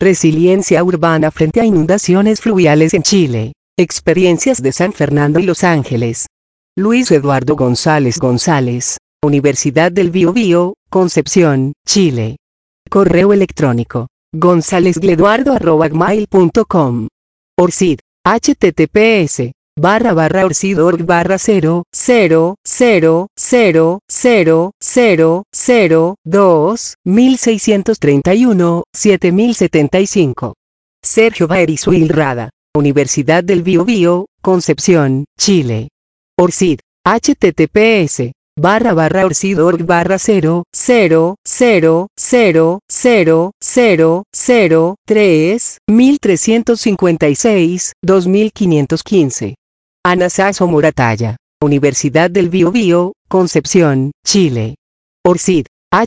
Resiliencia urbana frente a inundaciones fluviales en Chile. Experiencias de San Fernando y Los Ángeles. Luis Eduardo González González, Universidad del Biobío, Concepción, Chile. Correo electrónico: gonzalezgleduardo@gmail.com. ORCID: https://org/0000002-1631-7075. Sergio Baerizuil Rada, Universidad del Biobío, Concepción, Chile. ORCID: https://org/0000003-1356-2515. Ana Sasso Moratalla, Universidad del Biobío, Concepción, Chile. ORCID: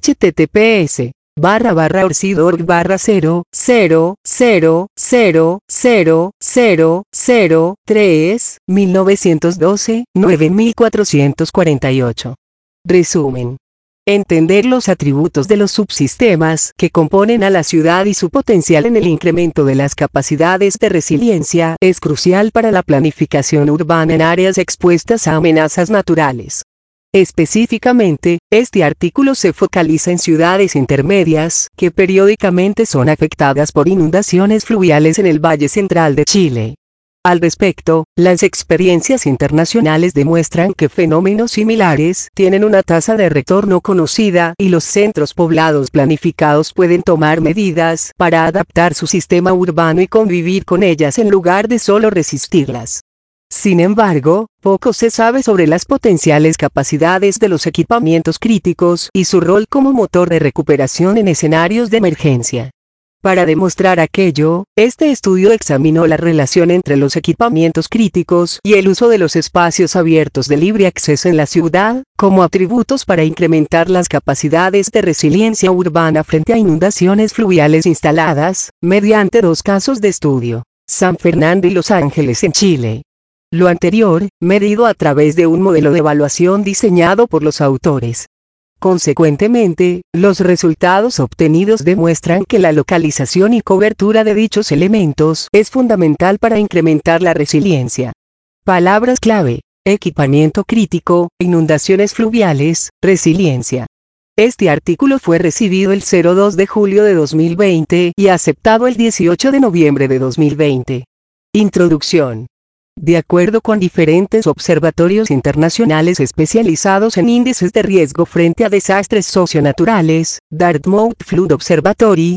https://org/0000003-1912-9448. Resumen. Entender los atributos de los subsistemas que componen a la ciudad y su potencial en el incremento de las capacidades de resiliencia es crucial para la planificación urbana en áreas expuestas a amenazas naturales. Específicamente, este artículo se focaliza en ciudades intermedias que periódicamente son afectadas por inundaciones fluviales en el Valle Central de Chile. Al respecto, las experiencias internacionales demuestran que fenómenos similares tienen una tasa de retorno conocida y los centros poblados planificados pueden tomar medidas para adaptar su sistema urbano y convivir con ellas en lugar de solo resistirlas. Sin embargo, poco se sabe sobre las potenciales capacidades de los equipamientos críticos y su rol como motor de recuperación en escenarios de emergencia. Para demostrar aquello, este estudio examinó la relación entre los equipamientos críticos y el uso de los espacios abiertos de libre acceso en la ciudad, como atributos para incrementar las capacidades de resiliencia urbana frente a inundaciones fluviales instaladas, mediante dos casos de estudio: San Fernando y Los Ángeles en Chile. Lo anterior, medido a través de un modelo de evaluación diseñado por los autores. Consecuentemente, los resultados obtenidos demuestran que la localización y cobertura de dichos elementos es fundamental para incrementar la resiliencia. Palabras clave: equipamiento crítico, inundaciones fluviales, resiliencia. Este artículo fue recibido el 2 de julio de 2020 y aceptado el 18 de noviembre de 2020. Introducción. De acuerdo con diferentes observatorios internacionales especializados en índices de riesgo frente a desastres socionaturales, Dartmouth Flood Observatory,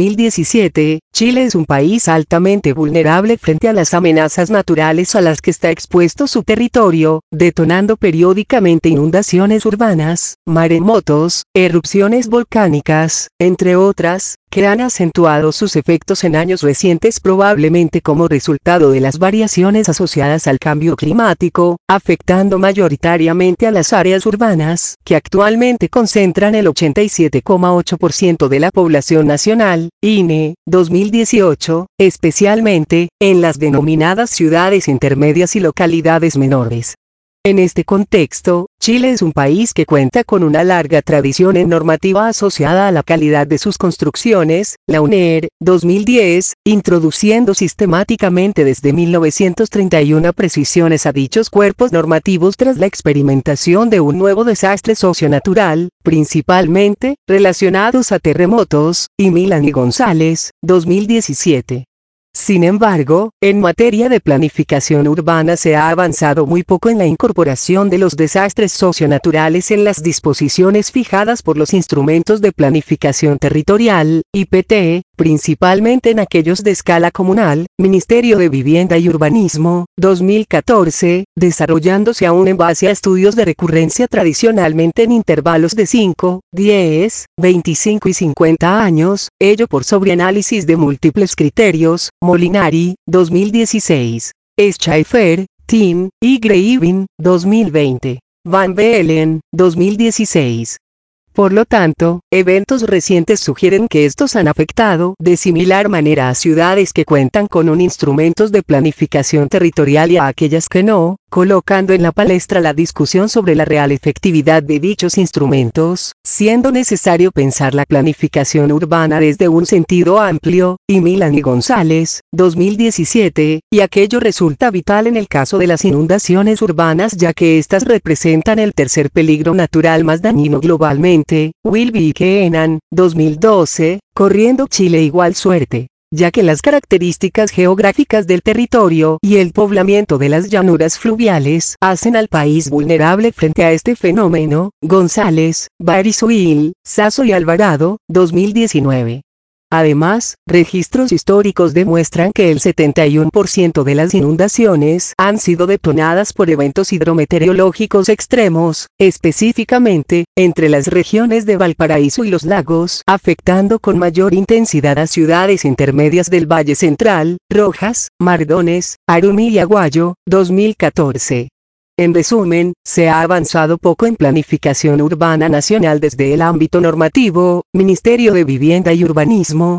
2017, Chile es un país altamente vulnerable frente a las amenazas naturales a las que está expuesto su territorio, detonando periódicamente inundaciones urbanas, maremotos, erupciones volcánicas, entre otras, que han acentuado sus efectos en años recientes probablemente como resultado de las variaciones asociadas al cambio climático, afectando mayoritariamente a las áreas urbanas, que actualmente concentran el 87,8% de la población nacional, INE, 2018, especialmente, en las denominadas ciudades intermedias y localidades menores. En este contexto, Chile es un país que cuenta con una larga tradición en normativa asociada a la calidad de sus construcciones, la UNER, 2010, introduciendo sistemáticamente desde 1931 precisiones a dichos cuerpos normativos tras la experimentación de un nuevo desastre socionatural, principalmente, relacionados a terremotos, y Milán y González, 2017. Sin embargo, en materia de planificación urbana se ha avanzado muy poco en la incorporación de los desastres socionaturales en las disposiciones fijadas por los instrumentos de planificación territorial, IPT, principalmente en aquellos de escala comunal, Ministerio de Vivienda y Urbanismo, 2014, desarrollándose aún en base a estudios de recurrencia tradicionalmente en intervalos de 5, 10, 25 y 50 años, ello por sobreanálisis de múltiples criterios. Molinari, 2016. Schaeffer, Tim, y Greivin, 2020. Van Bellen, 2016. Por lo tanto, eventos recientes sugieren que estos han afectado de similar manera a ciudades que cuentan con instrumentos de planificación territorial y a aquellas que no, colocando en la palestra la discusión sobre la real efectividad de dichos instrumentos, siendo necesario pensar la planificación urbana desde un sentido amplio, y Milán y González, 2017, y aquello resulta vital en el caso de las inundaciones urbanas ya que éstas representan el tercer peligro natural más dañino globalmente, Wilby y Keenan, 2012, corriendo Chile igual suerte, ya que las características geográficas del territorio y el poblamiento de las llanuras fluviales hacen al país vulnerable frente a este fenómeno. González, Bariswil, Sasso y Alvarado, 2019. Además, registros históricos demuestran que el 71% de las inundaciones han sido detonadas por eventos hidrometeorológicos extremos, específicamente, entre las regiones de Valparaíso y los lagos, afectando con mayor intensidad a ciudades intermedias del Valle Central, Rojas, Mardones, Arumi y Aguayo, 2014. En resumen, se ha avanzado poco en planificación urbana nacional desde el ámbito normativo, Ministerio de Vivienda y Urbanismo,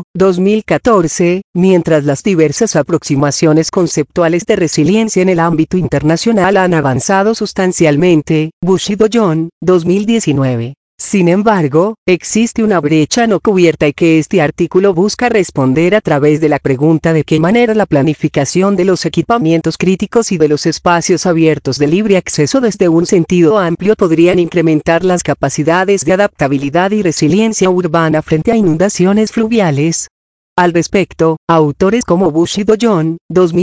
2014, mientras las diversas aproximaciones conceptuales de resiliencia en el ámbito internacional han avanzado sustancialmente, Bushido John, 2019. Sin embargo, existe una brecha no cubierta y que este artículo busca responder a través de la pregunta de qué manera la planificación de los equipamientos críticos y de los espacios abiertos de libre acceso desde un sentido amplio podrían incrementar las capacidades de adaptabilidad y resiliencia urbana frente a inundaciones fluviales. Al respecto, autores como Bushido John,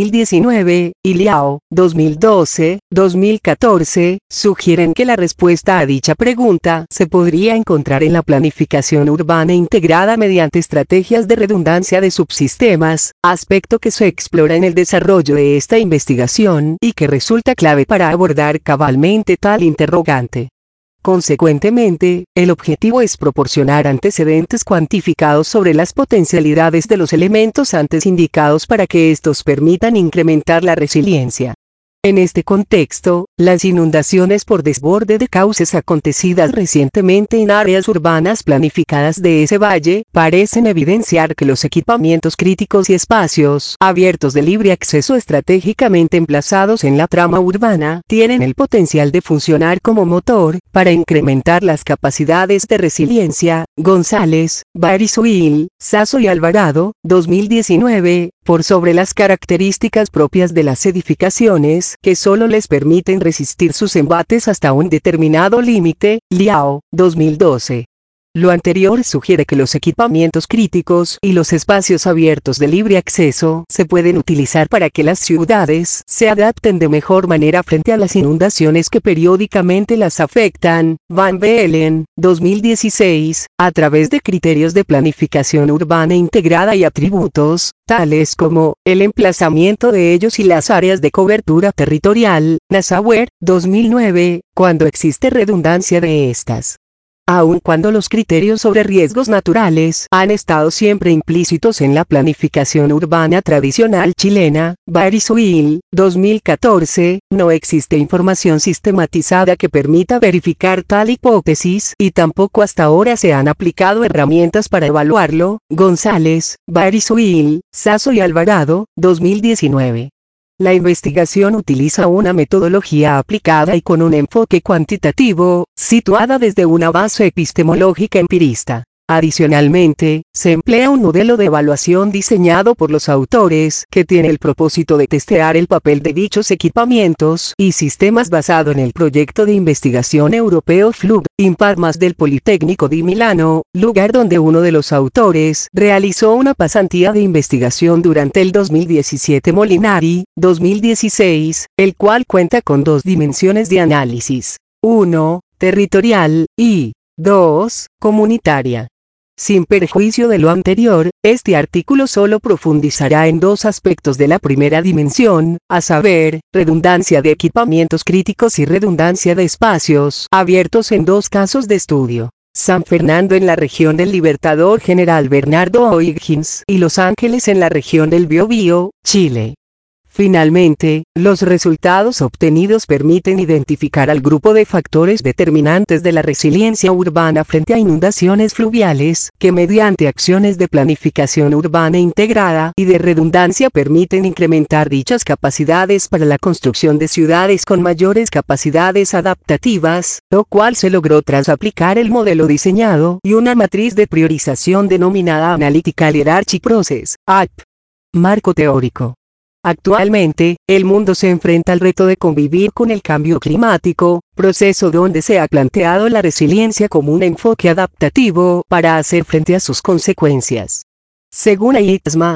2019, y Liao, 2012, 2014, sugieren que la respuesta a dicha pregunta se podría encontrar en la planificación urbana integrada mediante estrategias de redundancia de subsistemas, aspecto que se explora en el desarrollo de esta investigación y que resulta clave para abordar cabalmente tal interrogante. Consecuentemente, el objetivo es proporcionar antecedentes cuantificados sobre las potencialidades de los elementos antes indicados para que estos permitan incrementar la resiliencia. En este contexto, las inundaciones por desborde de cauces acontecidas recientemente en áreas urbanas planificadas de ese valle, parecen evidenciar que los equipamientos críticos y espacios abiertos de libre acceso estratégicamente emplazados en la trama urbana, tienen el potencial de funcionar como motor, para incrementar las capacidades de resiliencia. González, Bariswil, Sasso y Alvarado, 2019, por sobre las características propias de las edificaciones, que solo les permiten resistir sus embates hasta un determinado límite, Liao, 2012. Lo anterior sugiere que los equipamientos críticos y los espacios abiertos de libre acceso se pueden utilizar para que las ciudades se adapten de mejor manera frente a las inundaciones que periódicamente las afectan. Van Bellen, 2016, a través de criterios de planificación urbana integrada y atributos, tales como el emplazamiento de ellos y las áreas de cobertura territorial. Nassauer, 2009, cuando existe redundancia de estas. Aun cuando los criterios sobre riesgos naturales han estado siempre implícitos en la planificación urbana tradicional chilena, Bariswil, 2014, no existe información sistematizada que permita verificar tal hipótesis y tampoco hasta ahora se han aplicado herramientas para evaluarlo. González, Bariswil, Sasso y Alvarado, 2019. La investigación utiliza una metodología aplicada y con un enfoque cuantitativo, situada desde una base epistemológica empirista. Adicionalmente, se emplea un modelo de evaluación diseñado por los autores que tiene el propósito de testear el papel de dichos equipamientos y sistemas basado en el proyecto de investigación europeo FLUG, Imparmas del Politécnico di Milano, lugar donde uno de los autores realizó una pasantía de investigación durante el 2017. Molinari, 2016, el cual cuenta con dos dimensiones de análisis: 1, territorial, y 2, comunitaria. Sin perjuicio de lo anterior, este artículo solo profundizará en dos aspectos de la primera dimensión, a saber, redundancia de equipamientos críticos y redundancia de espacios abiertos en dos casos de estudio: San Fernando en la región del Libertador General Bernardo O'Higgins y Los Ángeles en la región del Biobío, Chile. Finalmente, los resultados obtenidos permiten identificar al grupo de factores determinantes de la resiliencia urbana frente a inundaciones fluviales, que mediante acciones de planificación urbana integrada y de redundancia permiten incrementar dichas capacidades para la construcción de ciudades con mayores capacidades adaptativas, lo cual se logró tras aplicar el modelo diseñado y una matriz de priorización denominada Analytical Hierarchy Process, AHP. Marco teórico. Actualmente, el mundo se enfrenta al reto de convivir con el cambio climático, proceso donde se ha planteado la resiliencia como un enfoque adaptativo para hacer frente a sus consecuencias. Según IPSMA,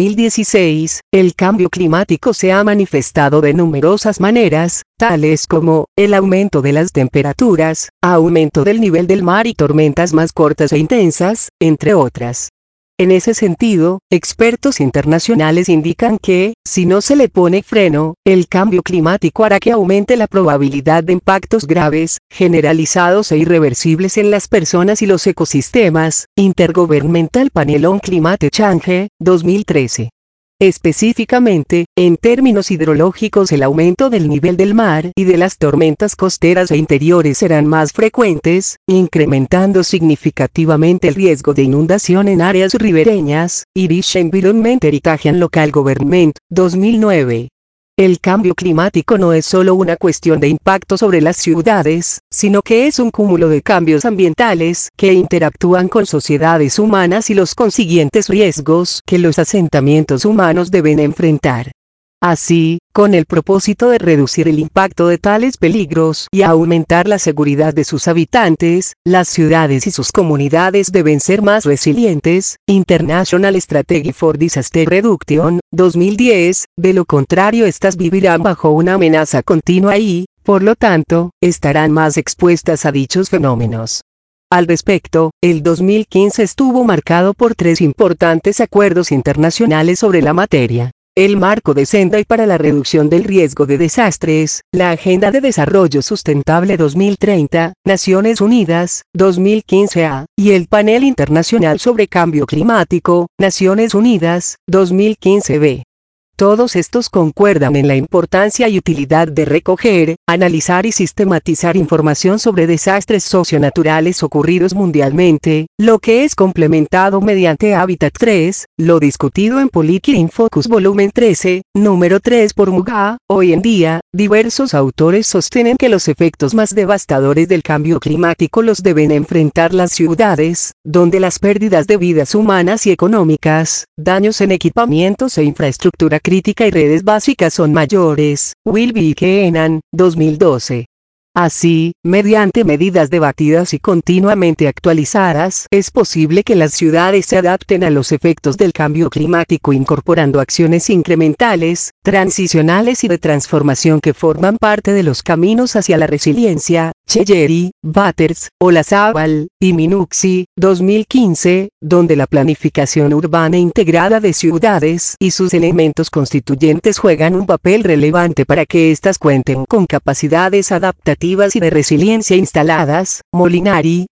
2016, el cambio climático se ha manifestado de numerosas maneras, tales como el aumento de las temperaturas, aumento del nivel del mar y tormentas más cortas e intensas, entre otras. En ese sentido, expertos internacionales indican que, si no se le pone freno, el cambio climático hará que aumente la probabilidad de impactos graves, generalizados e irreversibles en las personas y los ecosistemas. Intergovernmental Panel on Climate Change, 2013. Específicamente, en términos hidrológicos, el aumento del nivel del mar y de las tormentas costeras e interiores serán más frecuentes, incrementando significativamente el riesgo de inundación en áreas ribereñas. Irish Environment Heritage and Local Government, 2009. El cambio climático no es solo una cuestión de impacto sobre las ciudades, sino que es un cúmulo de cambios ambientales que interactúan con sociedades humanas y los consiguientes riesgos que los asentamientos humanos deben enfrentar. Así, con el propósito de reducir el impacto de tales peligros y aumentar la seguridad de sus habitantes, las ciudades y sus comunidades deben ser más resilientes. International Strategy for Disaster Reduction, 2010, de lo contrario estas vivirán bajo una amenaza continua y, por lo tanto, estarán más expuestas a dichos fenómenos. Al respecto, el 2015 estuvo marcado por 3 importantes acuerdos internacionales sobre la materia. El Marco de Sendai para la reducción del riesgo de desastres, la Agenda de Desarrollo Sustentable 2030, Naciones Unidas, 2015A, y el Panel Internacional sobre Cambio Climático, Naciones Unidas, 2015B. Todos estos concuerdan en la importancia y utilidad de recoger, analizar y sistematizar información sobre desastres socionaturales ocurridos mundialmente, lo que es complementado mediante Habitat 3, lo discutido en Policy in Focus Volumen 13, número 3 por Muga. Hoy en día, diversos autores sostienen que los efectos más devastadores del cambio climático los deben enfrentar las ciudades, donde las pérdidas de vidas humanas y económicas, daños en equipamientos e infraestructura crítica y redes básicas son mayores. Wilby y Keenan, 2012. Así, mediante medidas debatidas y continuamente actualizadas, es posible que las ciudades se adapten a los efectos del cambio climático incorporando acciones incrementales, transicionales y de transformación que forman parte de los caminos hacia la resiliencia. Cheyeri, Butters, Olazábal, y Minuxi, 2015, donde la planificación urbana integrada de ciudades y sus elementos constituyentes juegan un papel relevante para que éstas cuenten con capacidades adaptativas y de resiliencia instaladas. Molinari,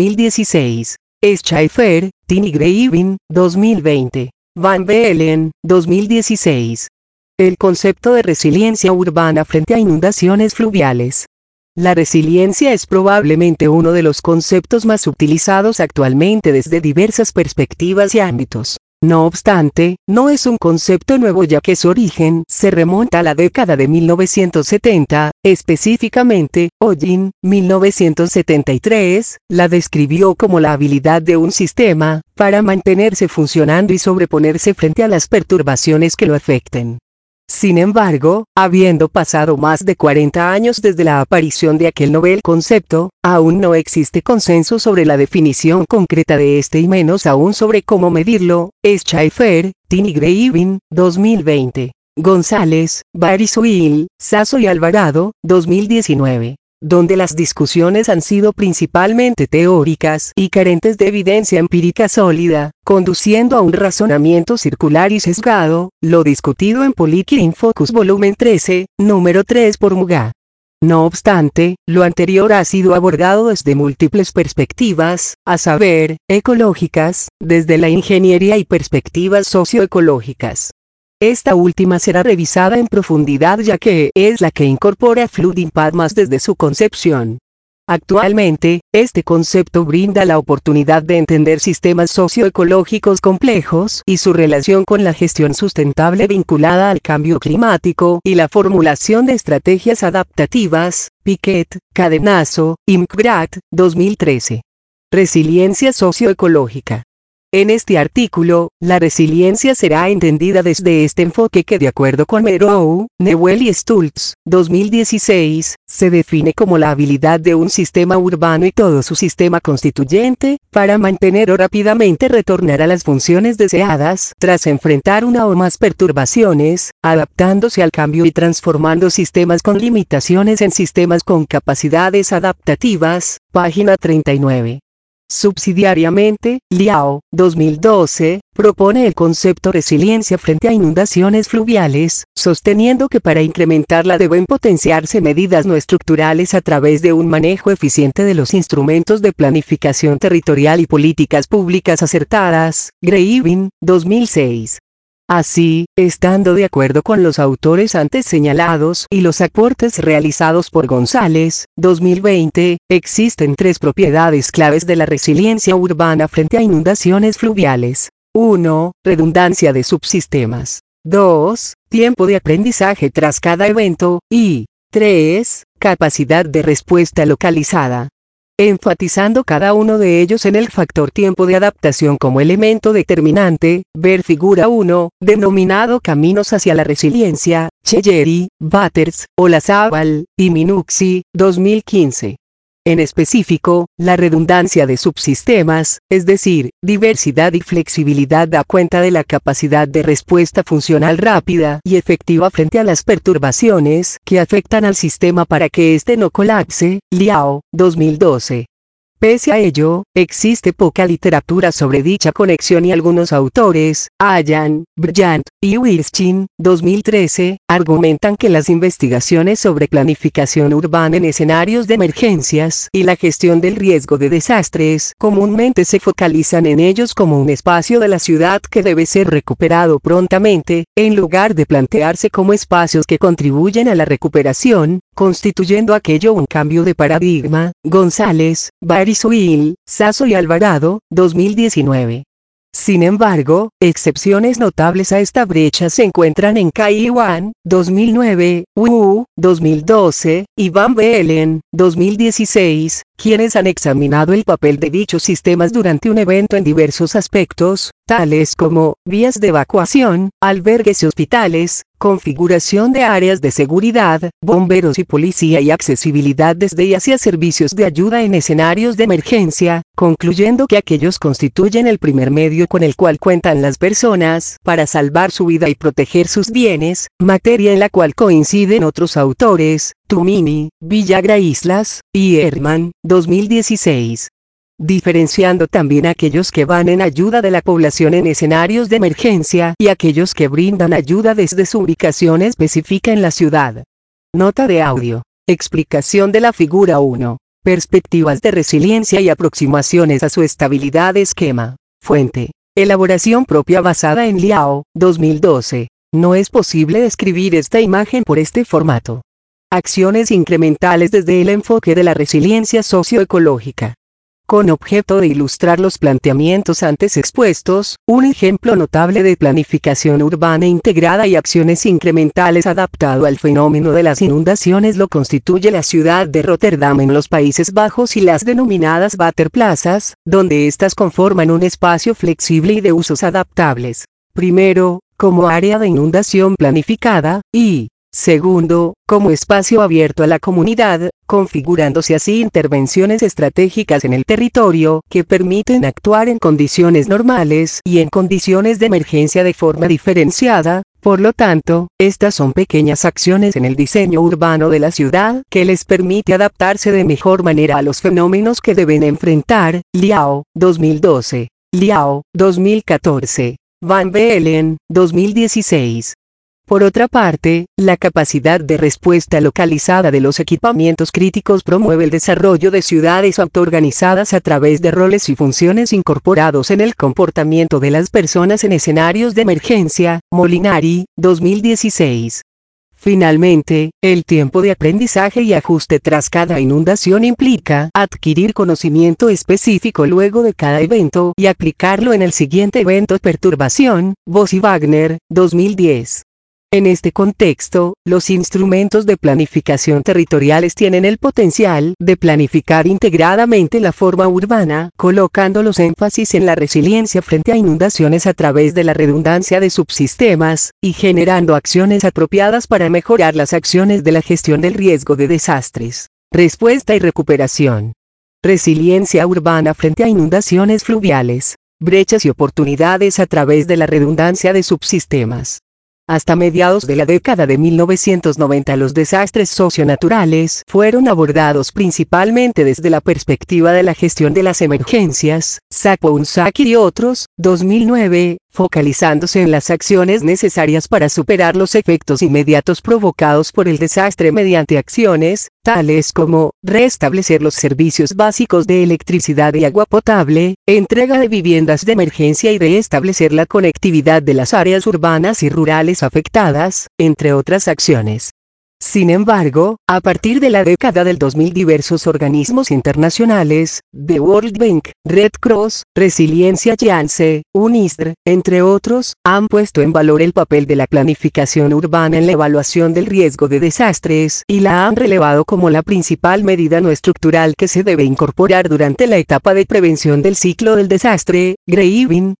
2016. Schaeffer, Tini Greivin, 2020. Van Bellen, 2016. El concepto de resiliencia urbana frente a inundaciones fluviales. La resiliencia es probablemente uno de los conceptos más utilizados actualmente desde diversas perspectivas y ámbitos. No obstante, no es un concepto nuevo ya que su origen se remonta a la década de 1970, específicamente, Hollin, 1973, la describió como la habilidad de un sistema para mantenerse funcionando y sobreponerse frente a las perturbaciones que lo afecten. Sin embargo, habiendo pasado más de 40 años desde la aparición de aquel novel concepto, aún no existe consenso sobre la definición concreta de este y menos aún sobre cómo medirlo. Schaeffer, Tini Greivin, 2020. González, Bariswil, Sasso y Alvarado, 2019. Donde las discusiones han sido principalmente teóricas y carentes de evidencia empírica sólida, conduciendo a un razonamiento circular y sesgado, lo discutido en Policy in Focus Volumen 13, número 3 por Muga. No obstante, lo anterior ha sido abordado desde múltiples perspectivas, a saber, ecológicas, desde la ingeniería y perspectivas socioecológicas. Esta última será revisada en profundidad ya que es la que incorpora Flooding Paths desde su concepción. Actualmente, este concepto brinda la oportunidad de entender sistemas socioecológicos complejos y su relación con la gestión sustentable vinculada al cambio climático y la formulación de estrategias adaptativas. Piquet, Cadenazo, IMCBRAT, 2013. Resiliencia socioecológica. En este artículo, la resiliencia será entendida desde este enfoque que de acuerdo con Merow, Newell y Stultz, 2016, se define como la habilidad de un sistema urbano y todo su sistema constituyente, para mantener o rápidamente retornar a las funciones deseadas tras enfrentar una o más perturbaciones, adaptándose al cambio y transformando sistemas con limitaciones en sistemas con capacidades adaptativas, página 39. Subsidiariamente, Liao, 2012, propone el concepto resiliencia frente a inundaciones fluviales, sosteniendo que para incrementarla deben potenciarse medidas no estructurales a través de un manejo eficiente de los instrumentos de planificación territorial y políticas públicas acertadas. Greivin, 2006. Así, estando de acuerdo con los autores antes señalados y los aportes realizados por González, 2020, existen tres propiedades claves de la resiliencia urbana frente a inundaciones fluviales. 1. Redundancia de subsistemas. 2. Tiempo de aprendizaje tras cada evento. Y 3. Capacidad de respuesta localizada. Enfatizando cada uno de ellos en el factor tiempo de adaptación como elemento determinante, ver figura 1, denominado Caminos hacia la Resiliencia, Cheyeri, Batters, Olazábal, y Minucci, 2015. En específico, la redundancia de subsistemas, es decir, diversidad y flexibilidad da cuenta de la capacidad de respuesta funcional rápida y efectiva frente a las perturbaciones que afectan al sistema para que éste no colapse. Liao, 2012. Pese a ello, existe poca literatura sobre dicha conexión y algunos autores, Allan, Bryant, y Wilschin, 2013, argumentan que las investigaciones sobre planificación urbana en escenarios de emergencias y la gestión del riesgo de desastres comúnmente se focalizan en ellos como un espacio de la ciudad que debe ser recuperado prontamente, en lugar de plantearse como espacios que contribuyen a la recuperación, constituyendo aquello un cambio de paradigma. González, Bariswil, Sasso y Alvarado, 2019. Sin embargo, excepciones notables a esta brecha se encuentran en Kai Wan, 2009, Wu, 2012, y Van Bellen, 2016, quienes han examinado el papel de dichos sistemas durante un evento en diversos aspectos, tales como vías de evacuación, albergues y hospitales, configuración de áreas de seguridad, bomberos y policía y accesibilidad desde y hacia servicios de ayuda en escenarios de emergencia, concluyendo que aquellos constituyen el primer medio con el cual cuentan las personas para salvar su vida y proteger sus bienes, materia en la cual coinciden otros autores, Tumini, Villagra Islas, y Herman, 2016. Diferenciando también aquellos que van en ayuda de la población en escenarios de emergencia y aquellos que brindan ayuda desde su ubicación específica en la ciudad. Nota de audio. Explicación de la figura 1. Perspectivas de resiliencia y aproximaciones a su estabilidad esquema. Fuente. Elaboración propia basada en Liao, 2012. No es posible describir esta imagen por este formato. Acciones incrementales desde el enfoque de la resiliencia socioecológica. Con objeto de ilustrar los planteamientos antes expuestos, un ejemplo notable de planificación urbana integrada y acciones incrementales adaptado al fenómeno de las inundaciones lo constituye la ciudad de Rotterdam en los Países Bajos y las denominadas waterplazas, donde éstas conforman un espacio flexible y de usos adaptables. Primero, como área de inundación planificada, y segundo, como espacio abierto a la comunidad, configurándose así intervenciones estratégicas en el territorio que permiten actuar en condiciones normales y en condiciones de emergencia de forma diferenciada. Por lo tanto, estas son pequeñas acciones en el diseño urbano de la ciudad que les permite adaptarse de mejor manera a los fenómenos que deben enfrentar. Liao, 2012. Liao, 2014. Van Bellen, 2016. Por otra parte, la capacidad de respuesta localizada de los equipamientos críticos promueve el desarrollo de ciudades autoorganizadas a través de roles y funciones incorporados en el comportamiento de las personas en escenarios de emergencia. Molinari, 2016. Finalmente, el tiempo de aprendizaje y ajuste tras cada inundación implica adquirir conocimiento específico luego de cada evento y aplicarlo en el siguiente evento. Perturbación, Voss y Wagner, 2010. En este contexto, los instrumentos de planificación territoriales tienen el potencial de planificar integradamente la forma urbana, colocando los énfasis en la resiliencia frente a inundaciones a través de la redundancia de subsistemas, y generando acciones apropiadas para mejorar las acciones de la gestión del riesgo de desastres. Respuesta y recuperación. Resiliencia urbana frente a inundaciones fluviales, brechas y oportunidades a través de la redundancia de subsistemas. Hasta mediados de la década de 1990 los desastres socionaturales fueron abordados principalmente desde la perspectiva de la gestión de las emergencias, Sapounsaki y otros, 2009, focalizándose en las acciones necesarias para superar los efectos inmediatos provocados por el desastre mediante acciones, tales como restablecer los servicios básicos de electricidad y agua potable, entrega de viviendas de emergencia y restablecer la conectividad de las áreas urbanas y rurales afectadas, entre otras acciones. Sin embargo, a partir de la década del 2000 diversos organismos internacionales, The World Bank, Red Cross, Resiliencia Alliance, UNISDR, entre otros, han puesto en valor el papel de la planificación urbana en la evaluación del riesgo de desastres y la han relevado como la principal medida no estructural que se debe incorporar durante la etapa de prevención del ciclo del desastre. Greivin,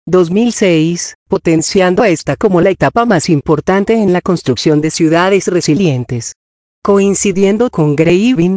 2006. Potenciando a esta como la etapa más importante en la construcción de ciudades resilientes. Coincidiendo con Greivin,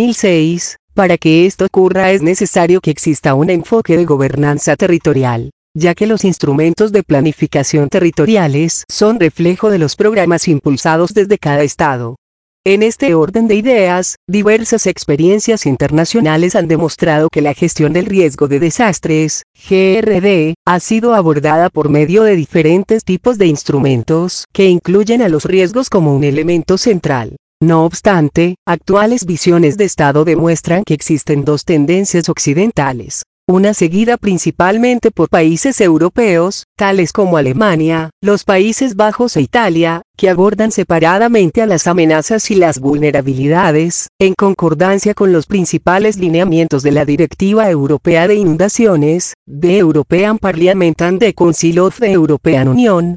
2006, para que esto ocurra es necesario que exista un enfoque de gobernanza territorial, ya que los instrumentos de planificación territoriales son reflejo de los programas impulsados desde cada estado. En este orden de ideas, diversas experiencias internacionales han demostrado que la gestión del riesgo de desastres, GRD, ha sido abordada por medio de diferentes tipos de instrumentos que incluyen a los riesgos como un elemento central. No obstante, actuales visiones de Estado demuestran que existen dos tendencias occidentales. Una seguida principalmente por países europeos, tales como Alemania, los Países Bajos e Italia, que abordan separadamente a las amenazas y las vulnerabilidades, en concordancia con los principales lineamientos de la Directiva Europea de Inundaciones, The European Parliament and the Council of the European Union,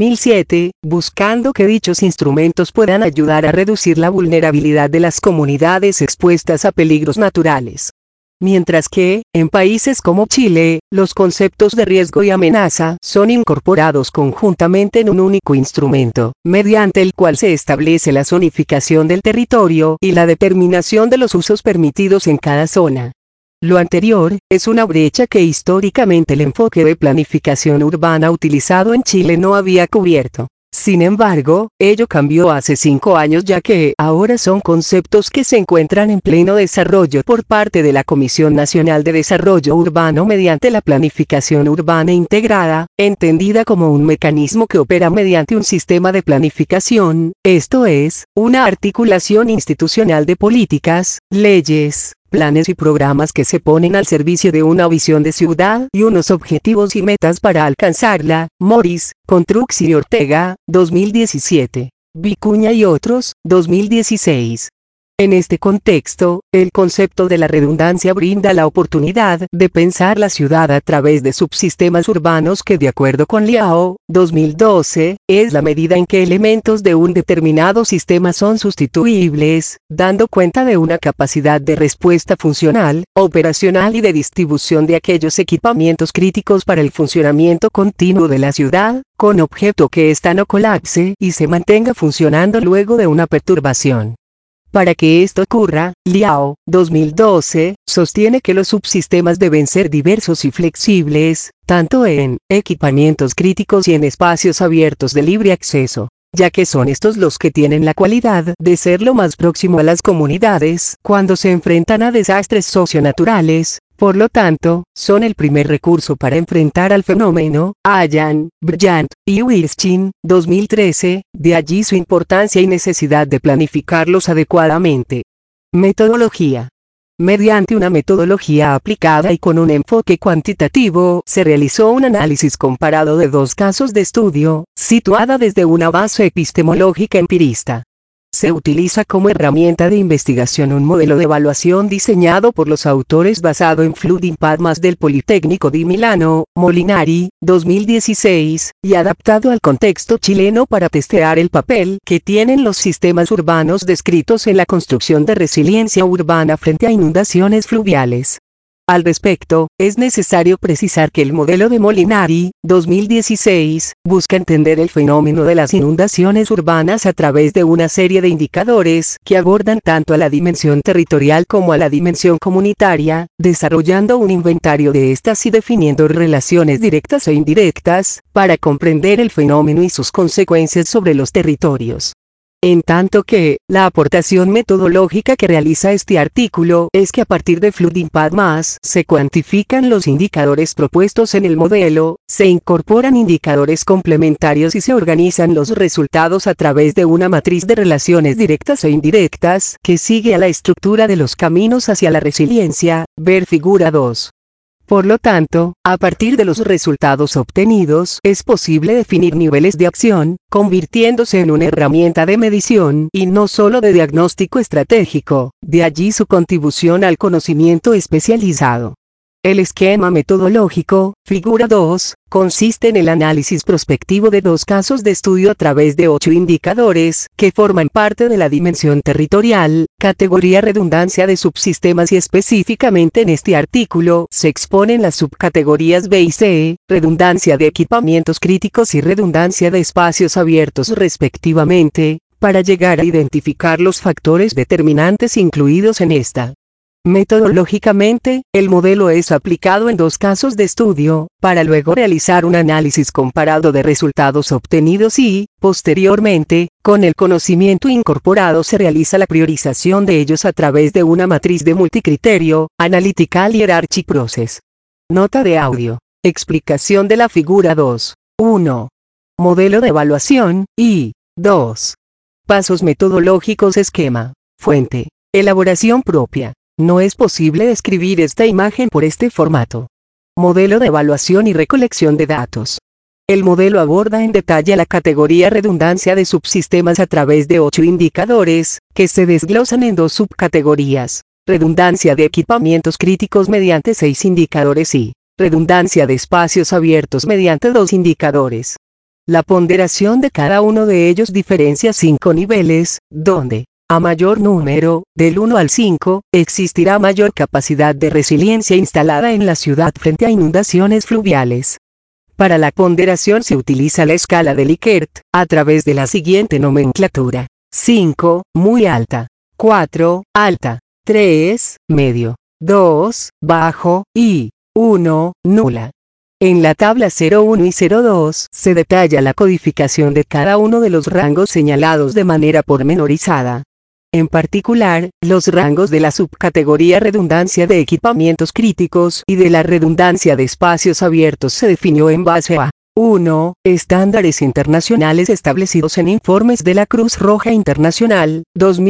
2007, buscando que dichos instrumentos puedan ayudar a reducir la vulnerabilidad de las comunidades expuestas a peligros naturales. Mientras que, en países como Chile, los conceptos de riesgo y amenaza son incorporados conjuntamente en un único instrumento, mediante el cual se establece la zonificación del territorio y la determinación de los usos permitidos en cada zona. Lo anterior es una brecha que históricamente el enfoque de planificación urbana utilizado en Chile no había cubierto. Sin embargo, ello cambió hace 5 años ya que ahora son conceptos que se encuentran en pleno desarrollo por parte de la Comisión Nacional de Desarrollo Urbano mediante la planificación urbana integrada, entendida como un mecanismo que opera mediante un sistema de planificación, esto es, una articulación institucional de políticas, leyes, planes y programas que se ponen al servicio de una visión de ciudad y unos objetivos y metas para alcanzarla. Morris, Contrux y Ortega, 2017. Vicuña y otros, 2016. En este contexto, el concepto de la redundancia brinda la oportunidad de pensar la ciudad a través de subsistemas urbanos que, de acuerdo con Liao, 2012, es la medida en que elementos de un determinado sistema son sustituibles, dando cuenta de una capacidad de respuesta funcional, operacional y de distribución de aquellos equipamientos críticos para el funcionamiento continuo de la ciudad, con objeto que ésta no colapse y se mantenga funcionando luego de una perturbación. Para que esto ocurra, Liao, 2012, sostiene que los subsistemas deben ser diversos y flexibles, tanto en equipamientos críticos y en espacios abiertos de libre acceso, ya que son estos los que tienen la cualidad de ser lo más próximo a las comunidades cuando se enfrentan a desastres socionaturales, Por lo tanto, son el primer recurso para enfrentar al fenómeno. Allan, Bryant y Wilson, 2013, de allí su importancia y necesidad de planificarlos adecuadamente. Metodología. Mediante una metodología aplicada y con un enfoque cuantitativo, se realizó un análisis comparado de dos casos de estudio, situada desde una base epistemológica empirista. Se utiliza como herramienta de investigación un modelo de evaluación diseñado por los autores basado en Flooding Paths del Politécnico di Milano, Molinari, 2016, y adaptado al contexto chileno para testear el papel que tienen los sistemas urbanos descritos en la construcción de resiliencia urbana frente a inundaciones fluviales. Al respecto, es necesario precisar que el modelo de Molinari, 2016, busca entender el fenómeno de las inundaciones urbanas a través de una serie de indicadores que abordan tanto a la dimensión territorial como a la dimensión comunitaria, desarrollando un inventario de estas y definiendo relaciones directas e indirectas, para comprender el fenómeno y sus consecuencias sobre los territorios. En tanto que, la aportación metodológica que realiza este artículo es que a partir de Flooding Paths se cuantifican los indicadores propuestos en el modelo, se incorporan indicadores complementarios y se organizan los resultados a través de una matriz de relaciones directas e indirectas que sigue a la estructura de los caminos hacia la resiliencia, ver figura 2. Por lo tanto, a partir de los resultados obtenidos es posible definir niveles de acción, convirtiéndose en una herramienta de medición y no solo de diagnóstico estratégico, de allí su contribución al conocimiento especializado. El esquema metodológico, figura 2, consiste en el análisis prospectivo de dos casos de estudio a través de 8 indicadores, que forman parte de la dimensión territorial, categoría redundancia de subsistemas y específicamente en este artículo se exponen las subcategorías B y C, redundancia de equipamientos críticos y redundancia de espacios abiertos respectivamente, para llegar a identificar los factores determinantes incluidos en esta. Metodológicamente, el modelo es aplicado en dos casos de estudio, para luego realizar un análisis comparado de resultados obtenidos y, posteriormente, con el conocimiento incorporado se realiza la priorización de ellos a través de una matriz de multicriterio, Analytical Hierarchy Process. Nota de audio. Explicación de la figura 2. 1. Modelo de evaluación, y 2. Pasos metodológicos esquema. Fuente. Elaboración propia. No es posible describir esta imagen por este formato. Modelo de evaluación y recolección de datos. El modelo aborda en detalle la categoría redundancia de subsistemas a través de 8 indicadores, que se desglosan en dos subcategorías. Redundancia de equipamientos críticos mediante 6 indicadores y redundancia de espacios abiertos mediante 2 indicadores. La ponderación de cada uno de ellos diferencia 5 niveles, donde a mayor número, del 1 al 5, existirá mayor capacidad de resiliencia instalada en la ciudad frente a inundaciones fluviales. Para la ponderación se utiliza la escala de Likert, a través de la siguiente nomenclatura: 5, muy alta; 4, alta; 3, medio; 2, bajo; y 1, nula. En la tabla 01 y 02 se detalla la codificación de cada uno de los rangos señalados de manera pormenorizada. En particular, los rangos de la subcategoría redundancia de equipamientos críticos y de la redundancia de espacios abiertos se definió en base a 1. Estándares internacionales establecidos en informes de la Cruz Roja Internacional,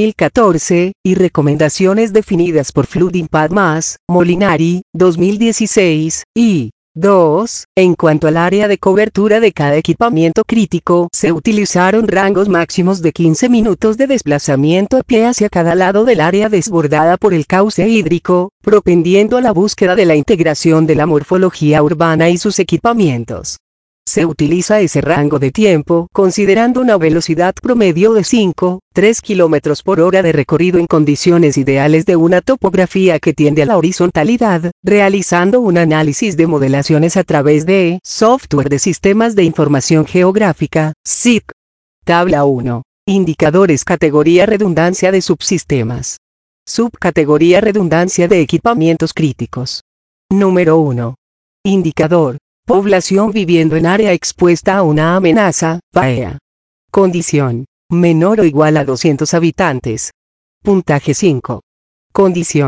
2014, y recomendaciones definidas por Flooding Paths, Molinari, 2016, y 2. En cuanto al área de cobertura de cada equipamiento crítico, se utilizaron rangos máximos de 15 minutos de desplazamiento a pie hacia cada lado del área desbordada por el cauce hídrico, propendiendo a la búsqueda de la integración de la morfología urbana y sus equipamientos. Se utiliza ese rango de tiempo considerando una velocidad promedio de 3 km por hora de recorrido en condiciones ideales de una topografía que tiende a la horizontalidad, realizando un análisis de modelaciones a través de software de sistemas de información geográfica, SIG. Tabla 1. Indicadores categoría redundancia de subsistemas. Subcategoría redundancia de equipamientos críticos. Número 1. Indicador. Población viviendo en área expuesta a una amenaza, PAEA. Condición. Menor o igual a 200 habitantes. Puntaje 5. Condición.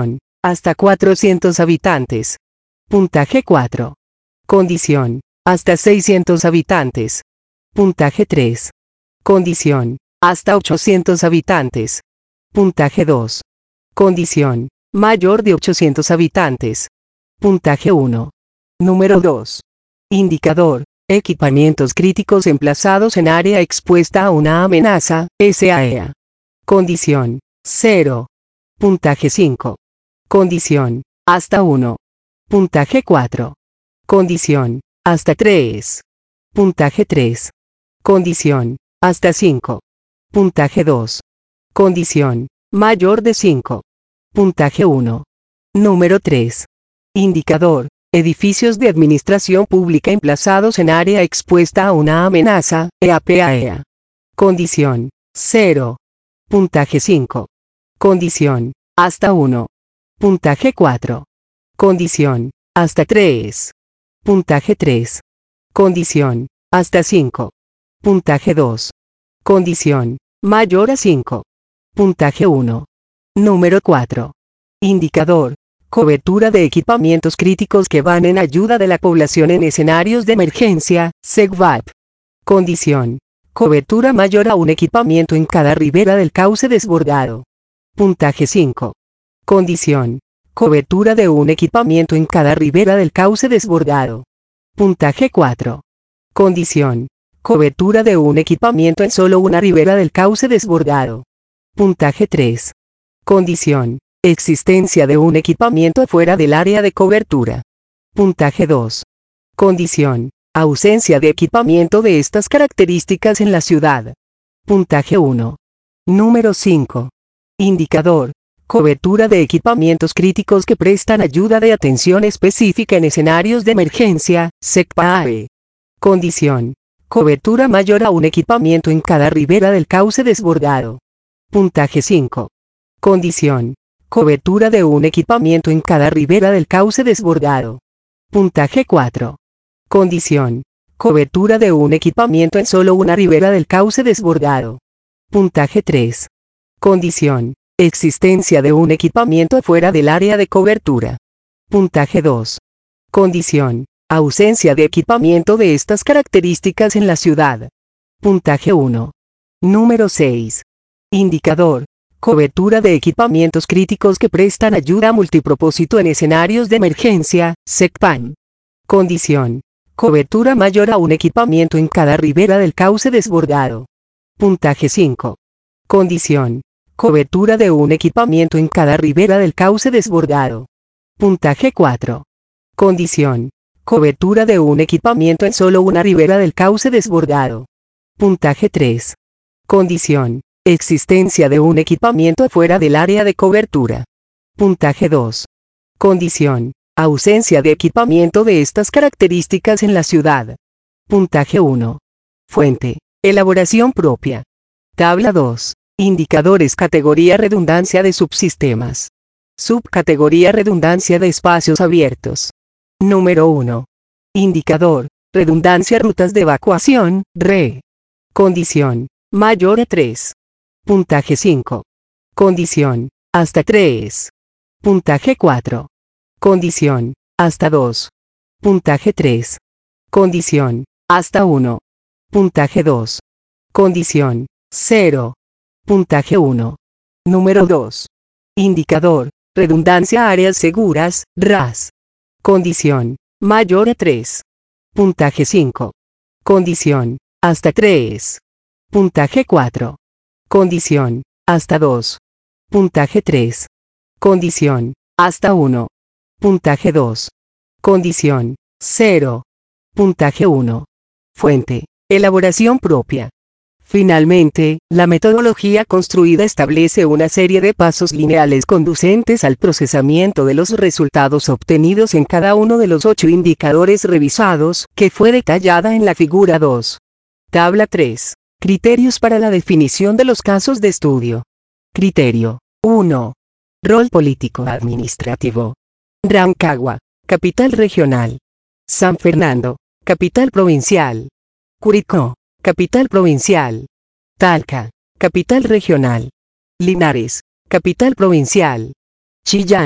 hasta 400 habitantes. Puntaje 4. Condición, hasta 600 habitantes. Puntaje 3. Condición, hasta 800 habitantes. Puntaje 2. Condición, mayor de 800 habitantes. Puntaje 1. Número 2. Indicador, equipamientos críticos emplazados en área expuesta a una amenaza, SAEA. Condición, 0. Puntaje 5. Condición, hasta 1. Puntaje 4. Condición, hasta 3. Puntaje 3. Condición, hasta 5. Puntaje 2. Condición, mayor de 5. Puntaje 1. Número 3. Indicador, edificios de administración pública emplazados en área expuesta a una amenaza, EAPAEA. Condición, 0. Puntaje 5. Condición, hasta 1. Puntaje 4. Condición, hasta 3. Puntaje 3. Condición, hasta 5. Puntaje 2. Condición, mayor a 5. Puntaje 1. Número 4. Indicador, cobertura de equipamientos críticos que van en ayuda de la población en escenarios de emergencia, SECVAP. Condición, cobertura mayor a un equipamiento en cada ribera del cauce desbordado. Puntaje 5. Condición, cobertura de un equipamiento en cada ribera del cauce desbordado. Puntaje 4. Condición, cobertura de un equipamiento en solo una ribera del cauce desbordado. Puntaje 3. Condición, existencia de un equipamiento fuera del área de cobertura. Puntaje 2. Condición, ausencia de equipamiento de estas características en la ciudad. Puntaje 1. Número 5. Indicador, cobertura de equipamientos críticos que prestan ayuda de atención específica en escenarios de emergencia, SECPAE. Condición, cobertura mayor a un equipamiento en cada ribera del cauce desbordado. Puntaje 5. Condición, cobertura de un equipamiento en cada ribera del cauce desbordado. Puntaje 4. Condición, cobertura de un equipamiento en solo una ribera del cauce desbordado. Puntaje 3. Condición, existencia de un equipamiento fuera del área de cobertura. Puntaje 2. Condición, ausencia de equipamiento de estas características en la ciudad. Puntaje 1. Número 6. Indicador, cobertura de equipamientos críticos que prestan ayuda multipropósito en escenarios de emergencia, SECPAM. Condición, cobertura mayor a un equipamiento en cada ribera del cauce desbordado. Puntaje 5. Condición, cobertura de un equipamiento en cada ribera del cauce desbordado. Puntaje 4. Condición, cobertura de un equipamiento en solo una ribera del cauce desbordado. Puntaje 3. Condición, existencia de un equipamiento fuera del área de cobertura. Puntaje 2. Condición, ausencia de equipamiento de estas características en la ciudad. Puntaje 1. Fuente, elaboración propia. Tabla 2. Indicadores categoría redundancia de subsistemas. Subcategoría redundancia de espacios abiertos. Número 1. Indicador, redundancia rutas de evacuación, RE. Condición, mayor a 3. Puntaje 5. Condición, hasta 3. Puntaje 4. Condición, hasta 2. Puntaje 3. Condición, hasta 1. Puntaje 2. Condición, 0. Puntaje 1. Número 2. Indicador, redundancia áreas seguras, RAS. Condición, mayor a 3. Puntaje 5. Condición, hasta 3. Puntaje 4. Condición, hasta 2. Puntaje 3. Condición, hasta 1. Puntaje 2. Condición, 0. Puntaje 1. Fuente, elaboración propia. Finalmente, la metodología construida establece una serie de pasos lineales conducentes al procesamiento de los resultados obtenidos en cada uno de los 8 indicadores revisados, que fue detallada en la figura 2. Tabla 3. Criterios para la definición de los casos de estudio. Criterio 1. Rol político administrativo. Rancagua, capital regional. San Fernando, capital provincial. Curicó, capital provincial. Talca, capital regional. Linares, capital provincial. Chillán,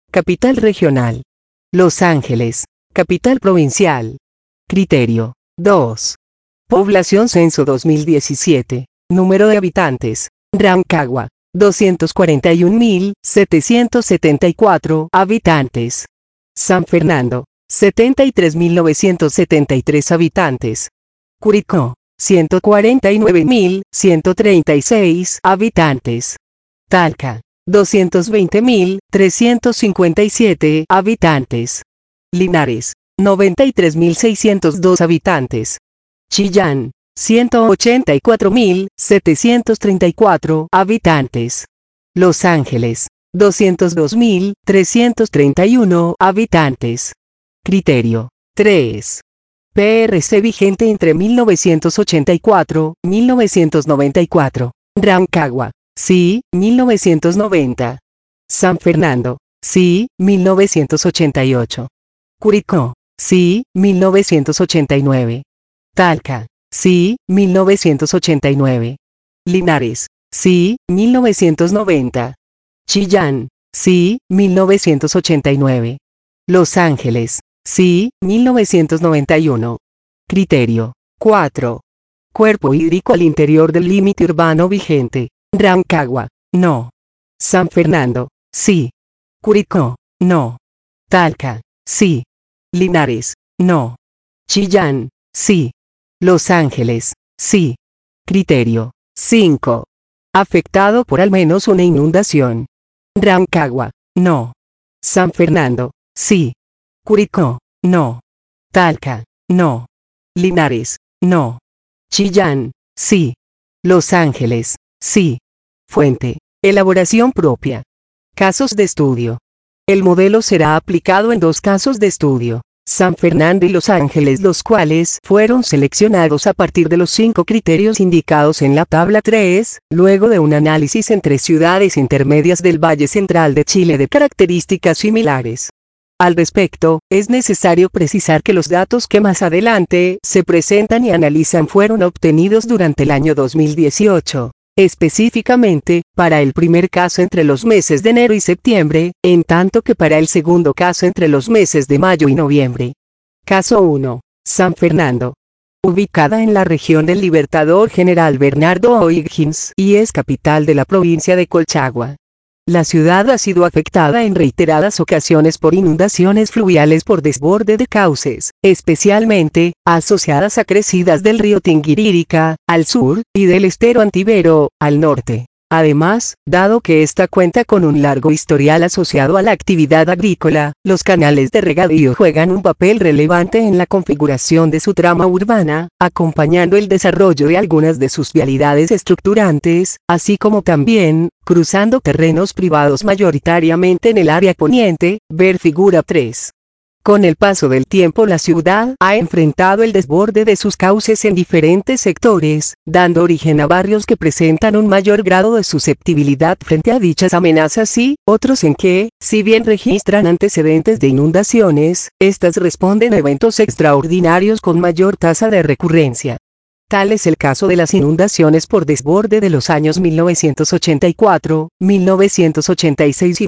Capital regional. Los Ángeles. Capital provincial. Criterio. 2. Población Censo 2017. Número de habitantes. Rancagua. 241.774 habitantes. San Fernando. 73.973 habitantes. Curicó. 149.136 habitantes. Talca. 220.357 habitantes. Linares. 93.602 habitantes. Chillán. 184.734 habitantes. Los Ángeles. 202.331 habitantes. Criterio. 3. PRC vigente entre 1984-1994. Rancagua. Sí, 1990. San Fernando. Sí, 1988. Curicó. Sí, 1989. Talca. Sí, 1989. Linares. Sí, 1990. Chillán. Sí, 1989. Los Ángeles. Sí, 1991. Criterio. 4. Cuerpo hídrico al interior del límite urbano vigente. Rancagua. No. San Fernando. Sí. Curicó. No. Talca. Sí. Linares. No. Chillán. Sí. Los Ángeles. Sí. Criterio. 5. Afectado por al menos una inundación. Rancagua. No. San Fernando. Sí. Curicó. No. Talca. No. Linares. No. Chillán. Sí. Los Ángeles. Sí. Fuente. Elaboración propia. Casos de estudio. El modelo será aplicado en 2 casos de estudio. San Fernando y Los Ángeles, los cuales fueron seleccionados a partir de los 5 criterios indicados en la tabla 3, luego de un análisis entre ciudades intermedias del Valle Central de Chile de características similares. Al respecto, es necesario precisar que los datos que más adelante se presentan y analizan fueron obtenidos durante el año 2018. Específicamente, para el primer caso entre los meses de enero y septiembre, en tanto que para el segundo caso entre los meses de mayo y noviembre. Caso 1. San Fernando. Ubicada en la región del Libertador General Bernardo O'Higgins y es capital de la provincia de Colchagua. La ciudad ha sido afectada en reiteradas ocasiones por inundaciones fluviales por desborde de cauces, especialmente asociadas a crecidas del río Tinguiririca, al sur, y del estero Antivero, al norte. Además, dado que esta cuenta con un largo historial asociado a la actividad agrícola, los canales de regadío juegan un papel relevante en la configuración de su trama urbana, acompañando el desarrollo de algunas de sus vialidades estructurantes, así como también, cruzando terrenos privados mayoritariamente en el área poniente, ver figura 3. Con el paso del tiempo la ciudad ha enfrentado el desborde de sus cauces en diferentes sectores, dando origen a barrios que presentan un mayor grado de susceptibilidad frente a dichas amenazas y otros en que, si bien registran antecedentes de inundaciones, estas responden a eventos extraordinarios con mayor tasa de recurrencia. Tal es el caso de las inundaciones por desborde de los años 1984, 1986 y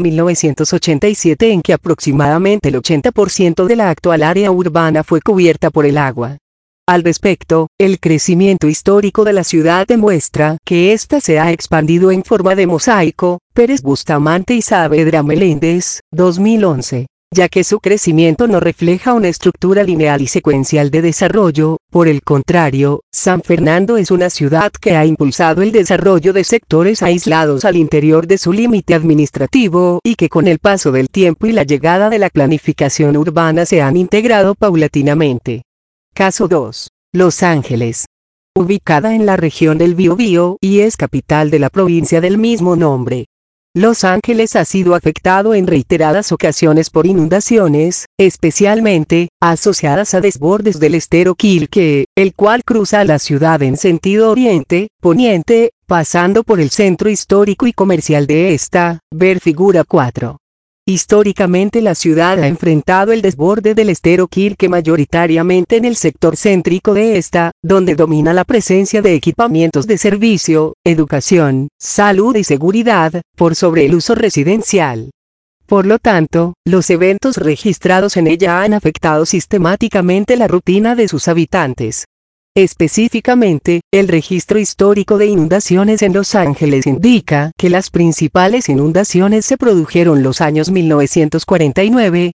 1987 en que aproximadamente el 80% de la actual área urbana fue cubierta por el agua. Al respecto, el crecimiento histórico de la ciudad demuestra que ésta se ha expandido en forma de mosaico. Pérez Bustamante y Saavedra Meléndez, 2011. Ya que su crecimiento no refleja una estructura lineal y secuencial de desarrollo, por el contrario, San Fernando es una ciudad que ha impulsado el desarrollo de sectores aislados al interior de su límite administrativo y que con el paso del tiempo y la llegada de la planificación urbana se han integrado paulatinamente. Caso 2. Los Ángeles. Ubicada en la región del Biobío y es capital de la provincia del mismo nombre. Los Ángeles ha sido afectado en reiteradas ocasiones por inundaciones, especialmente asociadas a desbordes del estero Quilque, el cual cruza la ciudad en sentido oriente-poniente, pasando por el centro histórico y comercial de esta, ver figura 4. Históricamente la ciudad ha enfrentado el desborde del estero Quilque mayoritariamente en el sector céntrico de esta, donde domina la presencia de equipamientos de servicio, educación, salud y seguridad, por sobre el uso residencial. Por lo tanto, los eventos registrados en ella han afectado sistemáticamente la rutina de sus habitantes. Específicamente, el registro histórico de inundaciones en Los Ángeles indica que las principales inundaciones se produjeron los años 1949,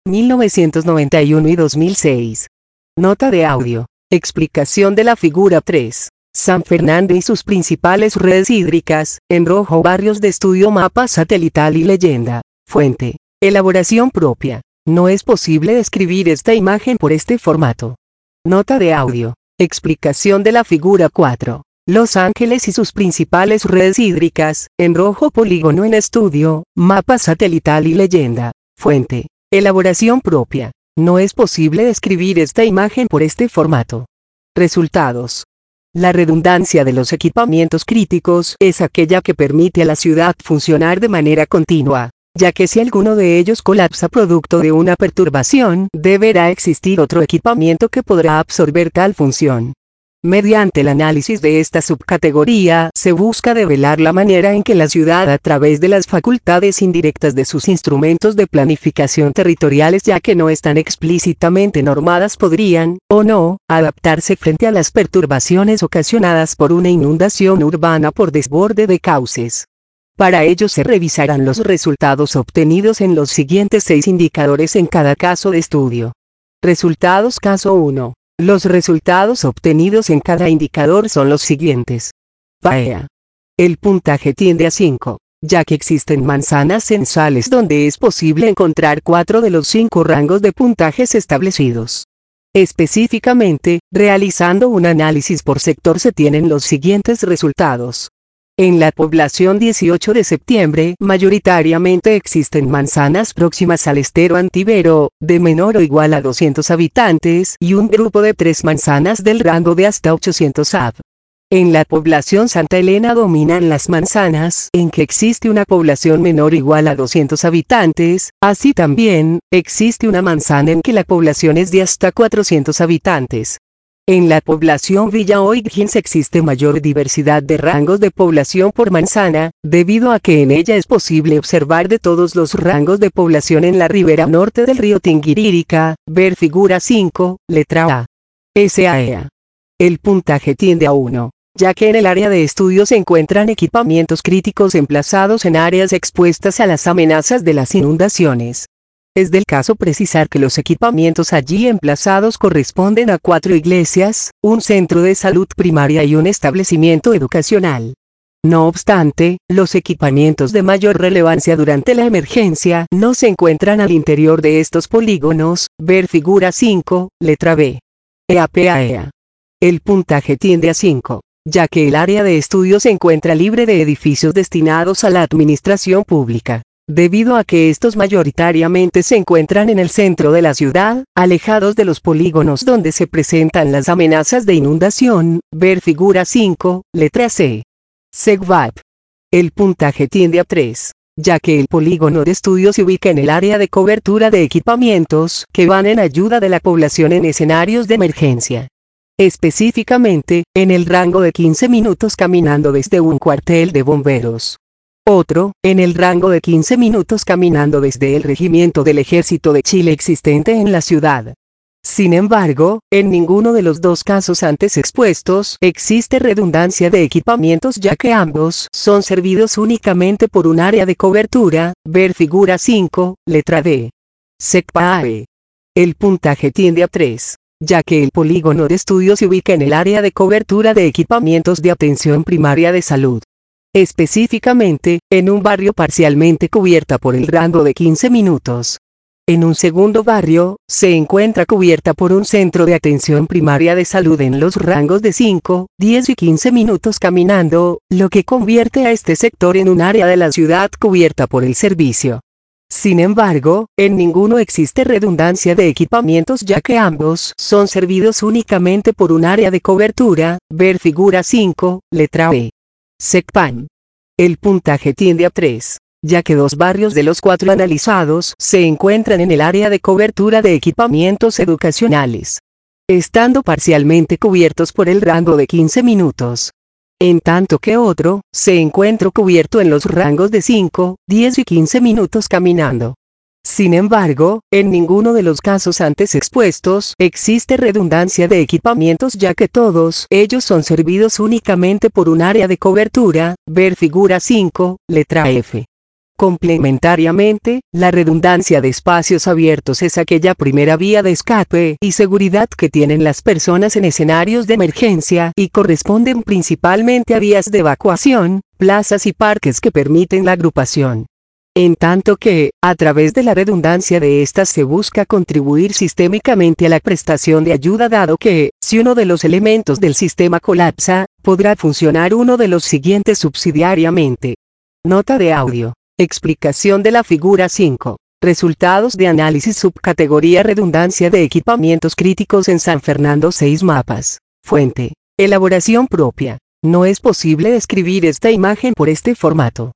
1991 y 2006. Nota de audio. Explicación de la figura 3. San Fernando y sus principales redes hídricas, en rojo barrios de estudio, mapa satelital y leyenda. Fuente. Elaboración propia. No es posible describir esta imagen por este formato. Nota de audio. Explicación de la figura 4. Los Ángeles y sus principales redes hídricas, en rojo polígono en estudio, mapa satelital y leyenda. Fuente. Elaboración propia. No es posible describir esta imagen por este formato. Resultados. La redundancia de los equipamientos críticos es aquella que permite a la ciudad funcionar de manera continua, ya que si alguno de ellos colapsa producto de una perturbación, deberá existir otro equipamiento que podrá absorber tal función. Mediante el análisis de esta subcategoría, se busca develar la manera en que la ciudad, a través de las facultades indirectas de sus instrumentos de planificación territoriales, ya que no están explícitamente normadas, podrían, o no, adaptarse frente a las perturbaciones ocasionadas por una inundación urbana por desborde de cauces. Para ello se revisarán los resultados obtenidos en los siguientes 6 indicadores en cada caso de estudio. Resultados caso 1. Los resultados obtenidos en cada indicador son los siguientes. PAEA. El puntaje tiende a 5, ya que existen manzanas censales donde es posible encontrar 4 de los 5 rangos de puntajes establecidos. Específicamente, realizando un análisis por sector se tienen los siguientes resultados. En la población 18 de septiembre, mayoritariamente existen manzanas próximas al estero Antivero, de menor o igual a 200 habitantes, y un grupo de 3 manzanas del rango de hasta 800 hab. En la población Santa Elena dominan las manzanas en que existe una población menor o igual a 200 habitantes, así también, existe una manzana en que la población es de hasta 400 habitantes. En la población Villa O'Higgins existe mayor diversidad de rangos de población por manzana, debido a que en ella es posible observar de todos los rangos de población en la ribera norte del río Tinguirírica, ver figura 5, letra A. SAEA. El puntaje tiende a 1, ya que en el área de estudio se encuentran equipamientos críticos emplazados en áreas expuestas a las amenazas de las inundaciones. Es del caso precisar que los equipamientos allí emplazados corresponden a 4 iglesias, un centro de salud primaria y un establecimiento educacional. No obstante, los equipamientos de mayor relevancia durante la emergencia no se encuentran al interior de estos polígonos, ver figura 5, letra B. EAPAEA. El puntaje tiende a 5, ya que el área de estudio se encuentra libre de edificios destinados a la administración pública, debido a que estos mayoritariamente se encuentran en el centro de la ciudad, alejados de los polígonos donde se presentan las amenazas de inundación, ver figura 5, letra C. SEGVAP. El puntaje tiende a 3, ya que el polígono de estudio se ubica en el área de cobertura de equipamientos que van en ayuda de la población en escenarios de emergencia. Específicamente, en el rango de 15 minutos caminando desde un cuartel de bomberos. Otro, en el rango de 15 minutos caminando desde el regimiento del Ejército de Chile existente en la ciudad. Sin embargo, en ninguno de los 2 casos antes expuestos existe redundancia de equipamientos, ya que ambos son servidos únicamente por un área de cobertura, ver figura 5, letra D. SECPAE. El puntaje tiende a 3, ya que el polígono de estudio se ubica en el área de cobertura de equipamientos de atención primaria de salud. Específicamente, en un barrio parcialmente cubierta por el rango de 15 minutos. En un segundo barrio, se encuentra cubierta por un centro de atención primaria de salud en los rangos de 5, 10 y 15 minutos caminando, lo que convierte a este sector en un área de la ciudad cubierta por el servicio. Sin embargo, en ninguno existe redundancia de equipamientos, ya que ambos son servidos únicamente por un área de cobertura, ver figura 5, letra B. SECPAN. El puntaje tiende a 3, ya que 2 barrios de los 4 analizados se encuentran en el área de cobertura de equipamientos educacionales, estando parcialmente cubiertos por el rango de 15 minutos. En tanto que otro, se encuentra cubierto en los rangos de 5, 10 y 15 minutos caminando. Sin embargo, en ninguno de los casos antes expuestos existe redundancia de equipamientos, ya que todos ellos son servidos únicamente por un área de cobertura, ver figura 5, letra F. Complementariamente, la redundancia de espacios abiertos es aquella primera vía de escape y seguridad que tienen las personas en escenarios de emergencia y corresponden principalmente a vías de evacuación, plazas y parques que permiten la agrupación. En tanto que, a través de la redundancia de estas se busca contribuir sistémicamente a la prestación de ayuda, dado que, si uno de los elementos del sistema colapsa, podrá funcionar uno de los siguientes subsidiariamente. Nota de audio. Explicación de la figura 5. Resultados de análisis subcategoría redundancia de equipamientos críticos en San Fernando 6 mapas. Fuente. Elaboración propia. No es posible describir esta imagen por este formato.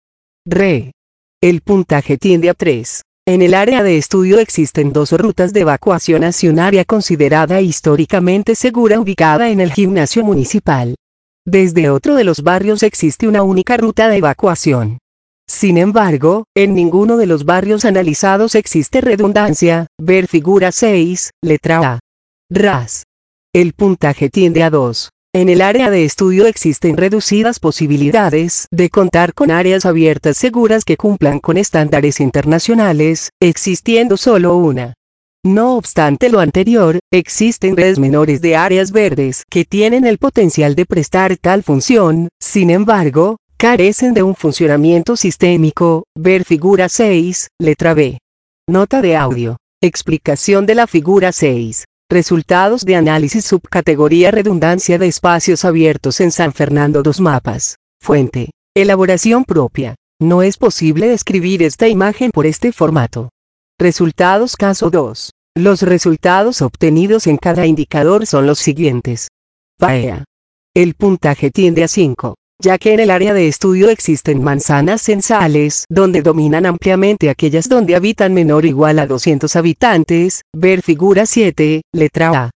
El puntaje tiende a 3. En el área de estudio existen 2 rutas de evacuación hacia un área considerada históricamente segura ubicada en el gimnasio municipal. Desde otro de los barrios existe una única ruta de evacuación. Sin embargo, en ninguno de los barrios analizados existe redundancia, ver figura 6, letra A. El puntaje tiende a 2. En el área de estudio existen reducidas posibilidades de contar con áreas abiertas seguras que cumplan con estándares internacionales, existiendo solo una. No obstante lo anterior, existen redes menores de áreas verdes que tienen el potencial de prestar tal función, sin embargo, carecen de un funcionamiento sistémico, ver figura 6, letra B. Nota de audio. Explicación de la figura 6. Resultados de análisis subcategoría redundancia de espacios abiertos en San Fernando 2 mapas. Fuente. Elaboración propia. No es posible describir esta imagen por este formato. Resultados caso 2. Los resultados obtenidos en cada indicador son los siguientes. PAEA. El puntaje tiende a 5. Ya que en el área de estudio existen manzanas censales donde dominan ampliamente aquellas donde habitan menor o igual a 200 habitantes, ver figura 7, letra A.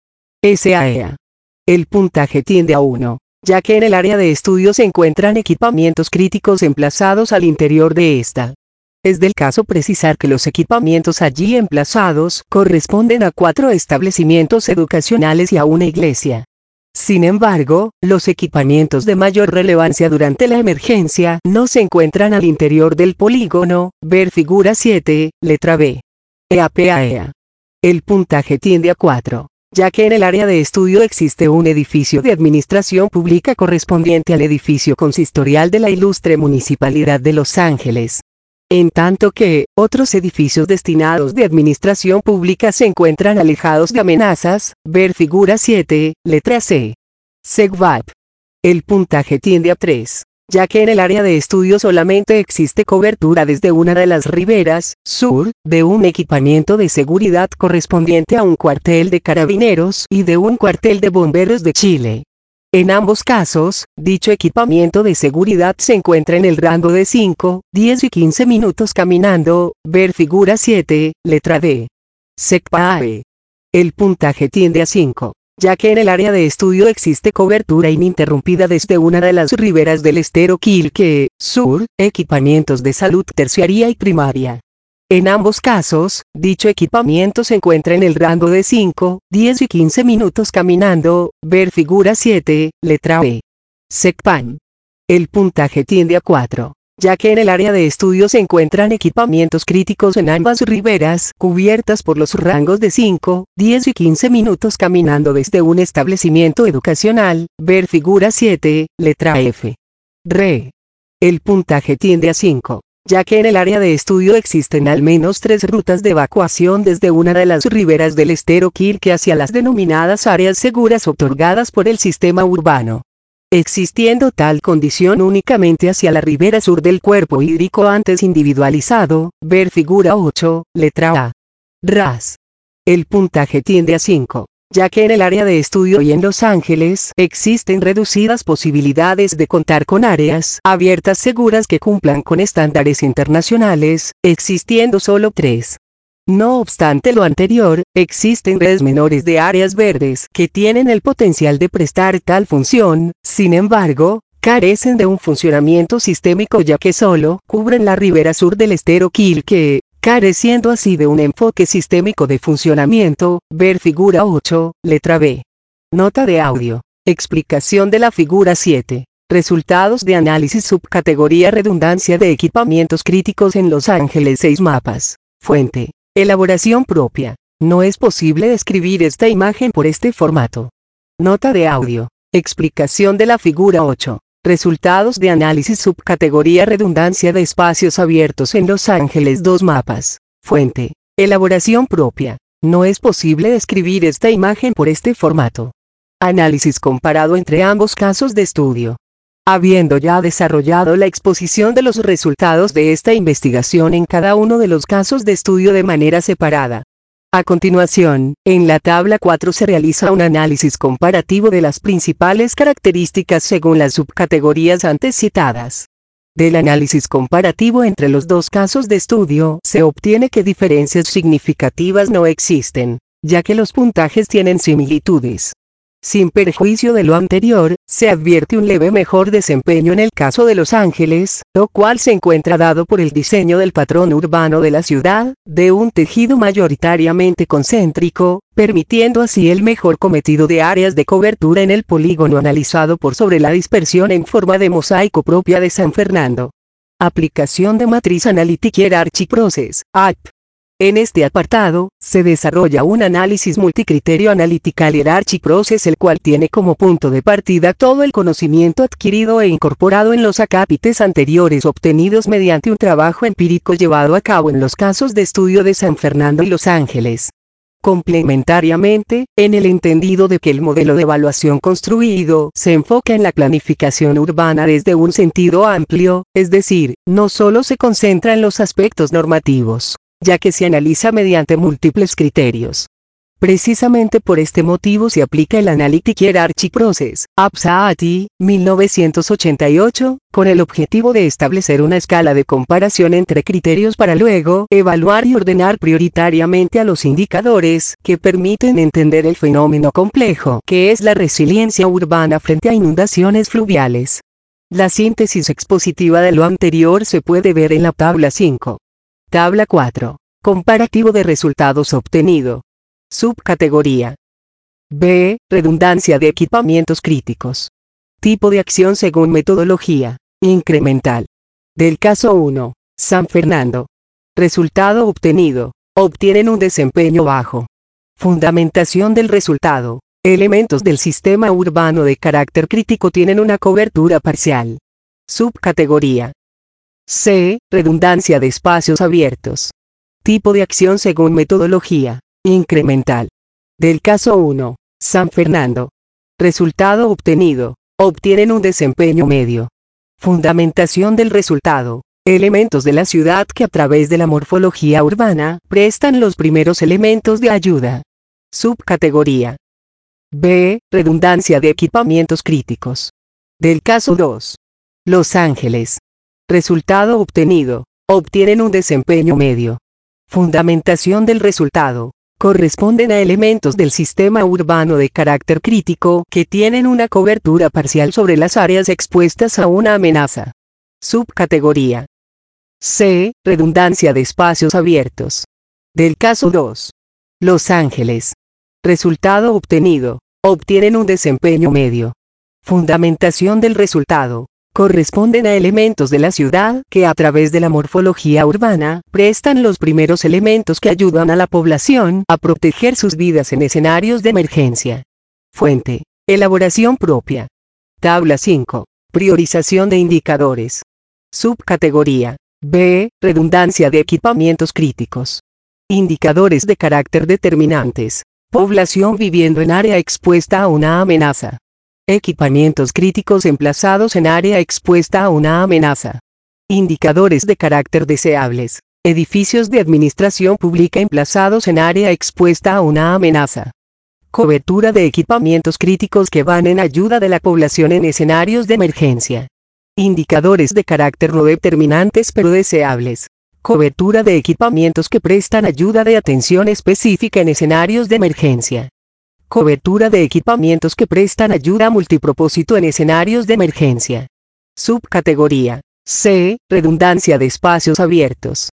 SAEA. El puntaje tiende a 1, ya que en el área de estudio se encuentran equipamientos críticos emplazados al interior de esta. Es del caso precisar que los equipamientos allí emplazados corresponden a 4 establecimientos educacionales y a una iglesia. Sin embargo, los equipamientos de mayor relevancia durante la emergencia no se encuentran al interior del polígono, ver figura 7, letra B. EAPAEA. El puntaje tiende a 4, ya que en el área de estudio existe un edificio de administración pública correspondiente al edificio consistorial de la Ilustre Municipalidad de Los Ángeles. En tanto que, otros edificios destinados de administración pública se encuentran alejados de amenazas, ver figura 7, letra C. SEGVAP. El puntaje tiende a 3, ya que en el área de estudio solamente existe cobertura desde una de las riberas, sur, de un equipamiento de seguridad correspondiente a un cuartel de carabineros y de un cuartel de bomberos de Chile. En ambos casos, dicho equipamiento de seguridad se encuentra en el rango de 5, 10 y 15 minutos caminando, ver figura 7, letra D. SECPAE. El puntaje tiende a 5, ya que en el área de estudio existe cobertura ininterrumpida desde una de las riberas del estero Quilque, sur, equipamientos de salud terciaria y primaria. En ambos casos, dicho equipamiento se encuentra en el rango de 5, 10 y 15 minutos caminando, ver figura 7, letra B. SECPAN. El puntaje tiende a 4, ya que en el área de estudio se encuentran equipamientos críticos en ambas riberas, cubiertas por los rangos de 5, 10 y 15 minutos caminando desde un establecimiento educacional, ver figura 7, letra F. El puntaje tiende a 5. Ya que en el área de estudio existen al menos 3 rutas de evacuación desde una de las riberas del estero Quilque hacia las denominadas áreas seguras otorgadas por el sistema urbano. Existiendo tal condición únicamente hacia la ribera sur del cuerpo hídrico antes individualizado, ver figura 8, letra A. RAS. El puntaje tiende a 5. Ya que en el área de estudio y en Los Ángeles existen reducidas posibilidades de contar con áreas abiertas seguras que cumplan con estándares internacionales, existiendo solo 3. No obstante lo anterior, existen redes menores de áreas verdes que tienen el potencial de prestar tal función, sin embargo, carecen de un funcionamiento sistémico ya que solo cubren la ribera sur del estero Quilque, Careciendo así de un enfoque sistémico de funcionamiento, ver figura 8, letra B. Nota de audio. Explicación de la figura 7. Resultados de análisis subcategoría redundancia de equipamientos críticos en Los Ángeles 6 mapas. Fuente. Elaboración propia. No es posible describir esta imagen por este formato. Nota de audio. Explicación de la figura 8. Resultados de análisis subcategoría redundancia de espacios abiertos en Los Ángeles 2 mapas. Fuente. Elaboración propia. No es posible describir esta imagen por este formato. Análisis comparado entre ambos casos de estudio. Habiendo ya desarrollado la exposición de los resultados de esta investigación en cada uno de los casos de estudio de manera separada. A continuación, en la tabla 4 se realiza un análisis comparativo de las principales características según las subcategorías antes citadas. Del análisis comparativo entre los dos casos de estudio se obtiene que diferencias significativas no existen, ya que los puntajes tienen similitudes. Sin perjuicio de lo anterior, se advierte un leve mejor desempeño en el caso de Los Ángeles, lo cual se encuentra dado por el diseño del patrón urbano de la ciudad, de un tejido mayoritariamente concéntrico, permitiendo así el mejor cometido de áreas de cobertura en el polígono analizado por sobre la dispersión en forma de mosaico propia de San Fernando. Aplicación de Matriz Analytic Hierarchy Process, AP. En este apartado, se desarrolla un análisis multicriterio Analytical Hierarchy Process el cual tiene como punto de partida todo el conocimiento adquirido e incorporado en los acápites anteriores obtenidos mediante un trabajo empírico llevado a cabo en los casos de estudio de San Fernando y Los Ángeles. Complementariamente, en el entendido de que el modelo de evaluación construido se enfoca en la planificación urbana desde un sentido amplio, es decir, no solo se concentra en los aspectos normativos, ya que se analiza mediante múltiples criterios. Precisamente por este motivo se aplica el Analytic Hierarchy Process, APSAATI, 1988, con el objetivo de establecer una escala de comparación entre criterios para luego evaluar y ordenar prioritariamente a los indicadores que permiten entender el fenómeno complejo que es la resiliencia urbana frente a inundaciones fluviales. La síntesis expositiva de lo anterior se puede ver en la tabla 5. Tabla 4. Comparativo de resultados obtenido. Subcategoría B. Redundancia de equipamientos críticos. Tipo de acción según metodología incremental. Del caso 1, San Fernando. Resultado obtenido. Obtienen un desempeño bajo. Fundamentación del resultado. Elementos del sistema urbano de carácter crítico tienen una cobertura parcial. Subcategoría C. Redundancia de espacios abiertos. Tipo de acción según metodología incremental. Del caso 1, San Fernando. Resultado obtenido. Obtienen un desempeño medio. Fundamentación del resultado. Elementos de la ciudad que a través de la morfología urbana prestan los primeros elementos de ayuda. Subcategoría B. Redundancia de equipamientos críticos. Del caso 2, Los Ángeles. Resultado obtenido. Obtienen un desempeño medio. Fundamentación del resultado. Corresponden a elementos del sistema urbano de carácter crítico que tienen una cobertura parcial sobre las áreas expuestas a una amenaza. Subcategoría C. Redundancia de espacios abiertos. Del caso 2, Los Ángeles. Resultado obtenido. Obtienen un desempeño medio. Fundamentación del resultado. Corresponden a elementos de la ciudad que a través de la morfología urbana prestan los primeros elementos que ayudan a la población a proteger sus vidas en escenarios de emergencia. Fuente. Elaboración propia. Tabla 5. Priorización de indicadores. Subcategoría B. Redundancia de equipamientos críticos. Indicadores de carácter determinantes. Población viviendo en área expuesta a una amenaza. Equipamientos críticos emplazados en área expuesta a una amenaza. Indicadores de carácter deseables. Edificios de administración pública emplazados en área expuesta a una amenaza. Cobertura de equipamientos críticos que van en ayuda de la población en escenarios de emergencia. Indicadores de carácter no determinantes pero deseables. Cobertura de equipamientos que prestan ayuda de atención específica en escenarios de emergencia. Cobertura de equipamientos que prestan ayuda multipropósito en escenarios de emergencia. Subcategoría C. Redundancia de espacios abiertos.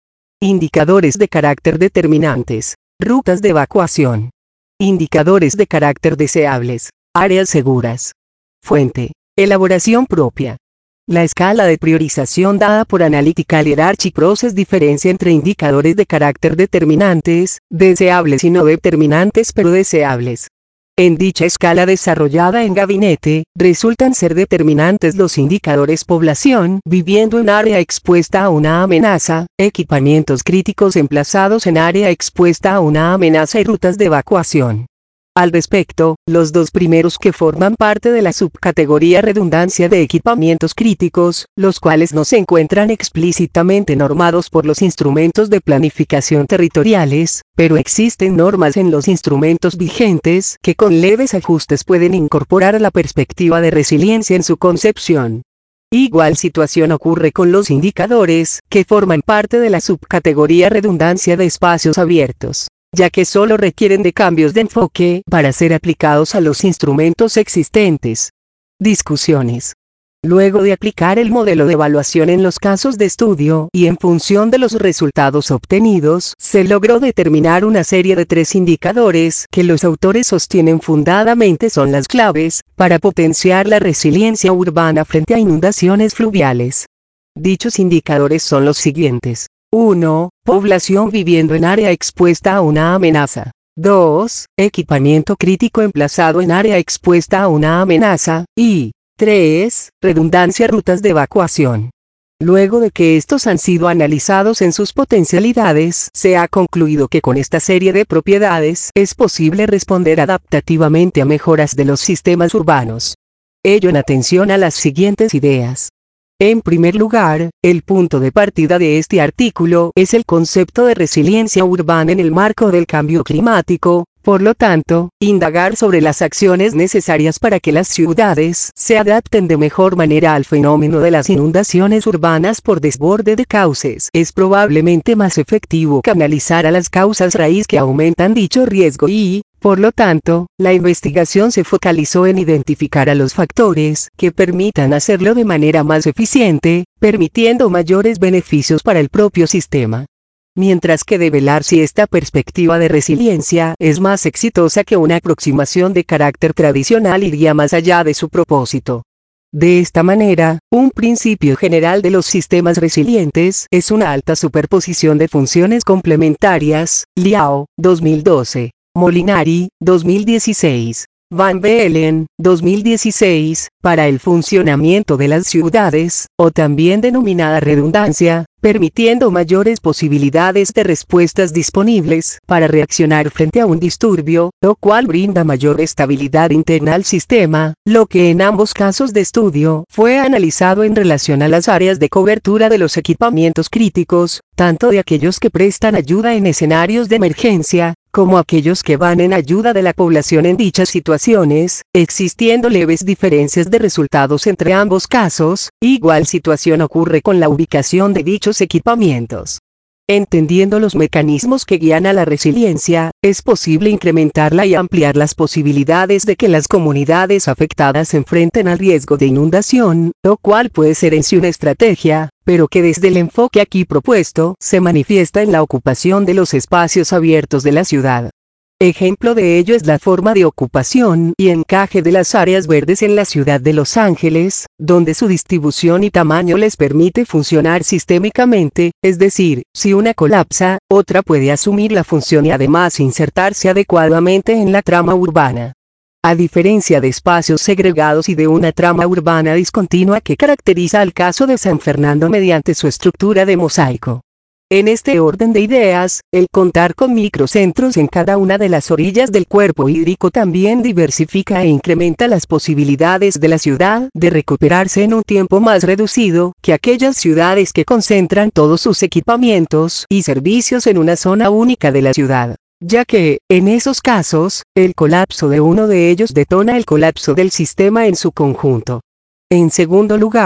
Indicadores de carácter determinantes. Rutas de evacuación. Indicadores de carácter deseables. Áreas seguras. Fuente. Elaboración propia. La escala de priorización dada por Analytical Hierarchy Process diferencia entre indicadores de carácter determinantes, deseables y no determinantes pero deseables. En dicha escala desarrollada en gabinete, resultan ser determinantes los indicadores población viviendo en área expuesta a una amenaza, equipamientos críticos emplazados en área expuesta a una amenaza y rutas de evacuación. Al respecto, los dos primeros que forman parte de la subcategoría redundancia de equipamientos críticos, los cuales no se encuentran explícitamente normados por los instrumentos de planificación territoriales, pero existen normas en los instrumentos vigentes que con leves ajustes pueden incorporar la perspectiva de resiliencia en su concepción. Igual situación ocurre con los indicadores, que forman parte de la subcategoría redundancia de espacios abiertos, ya que solo requieren de cambios de enfoque para ser aplicados a los instrumentos existentes. Discusiones. Luego de aplicar el modelo de evaluación en los casos de estudio y en función de los resultados obtenidos, se logró determinar una serie de 3 indicadores que los autores sostienen fundadamente son las claves para potenciar la resiliencia urbana frente a inundaciones fluviales. Dichos indicadores son los siguientes. 1. Población viviendo en área expuesta a una amenaza. 2. Equipamiento crítico emplazado en área expuesta a una amenaza. Y 3. Redundancia rutas de evacuación. Luego de que estos han sido analizados en sus potencialidades, se ha concluido que con esta serie de propiedades es posible responder adaptativamente a mejoras de los sistemas urbanos. Ello en atención a las siguientes ideas. En primer lugar, el punto de partida de este artículo es el concepto de resiliencia urbana en el marco del cambio climático, por lo tanto, indagar sobre las acciones necesarias para que las ciudades se adapten de mejor manera al fenómeno de las inundaciones urbanas por desborde de cauces es probablemente más efectivo que analizar a las causas raíz que aumentan dicho riesgo y, por lo tanto, la investigación se focalizó en identificar a los factores que permitan hacerlo de manera más eficiente, permitiendo mayores beneficios para el propio sistema. Mientras que develar si esta perspectiva de resiliencia es más exitosa que una aproximación de carácter tradicional iría más allá de su propósito. De esta manera, un principio general de los sistemas resilientes es una alta superposición de funciones complementarias, Liao, 2012. Molinari, 2016. Van Bellen, 2016, para el funcionamiento de las ciudades, o también denominada redundancia, permitiendo mayores posibilidades de respuestas disponibles para reaccionar frente a un disturbio, lo cual brinda mayor estabilidad interna al sistema, lo que en ambos casos de estudio fue analizado en relación a las áreas de cobertura de los equipamientos críticos, tanto de aquellos que prestan ayuda en escenarios de emergencia, como aquellos que van en ayuda de la población en dichas situaciones, existiendo leves diferencias de resultados entre ambos casos. Igual situación ocurre con la ubicación de dichos equipamientos. Entendiendo los mecanismos que guían a la resiliencia, es posible incrementarla y ampliar las posibilidades de que las comunidades afectadas se enfrenten al riesgo de inundación, lo cual puede ser en sí una estrategia, pero que desde el enfoque aquí propuesto se manifiesta en la ocupación de los espacios abiertos de la ciudad. Ejemplo de ello es la forma de ocupación y encaje de las áreas verdes en la ciudad de Los Ángeles, donde su distribución y tamaño les permite funcionar sistémicamente, es decir, si una colapsa, otra puede asumir la función y además insertarse adecuadamente en la trama urbana. A diferencia de espacios segregados y de una trama urbana discontinua que caracteriza al caso de San Fernando mediante su estructura de mosaico. En este orden de ideas, el contar con microcentros en cada una de las orillas del cuerpo hídrico también diversifica e incrementa las posibilidades de la ciudad de recuperarse en un tiempo más reducido que aquellas ciudades que concentran todos sus equipamientos y servicios en una zona única de la ciudad, ya que, en esos casos, el colapso de uno de ellos detona el colapso del sistema en su conjunto. En segundo lugar,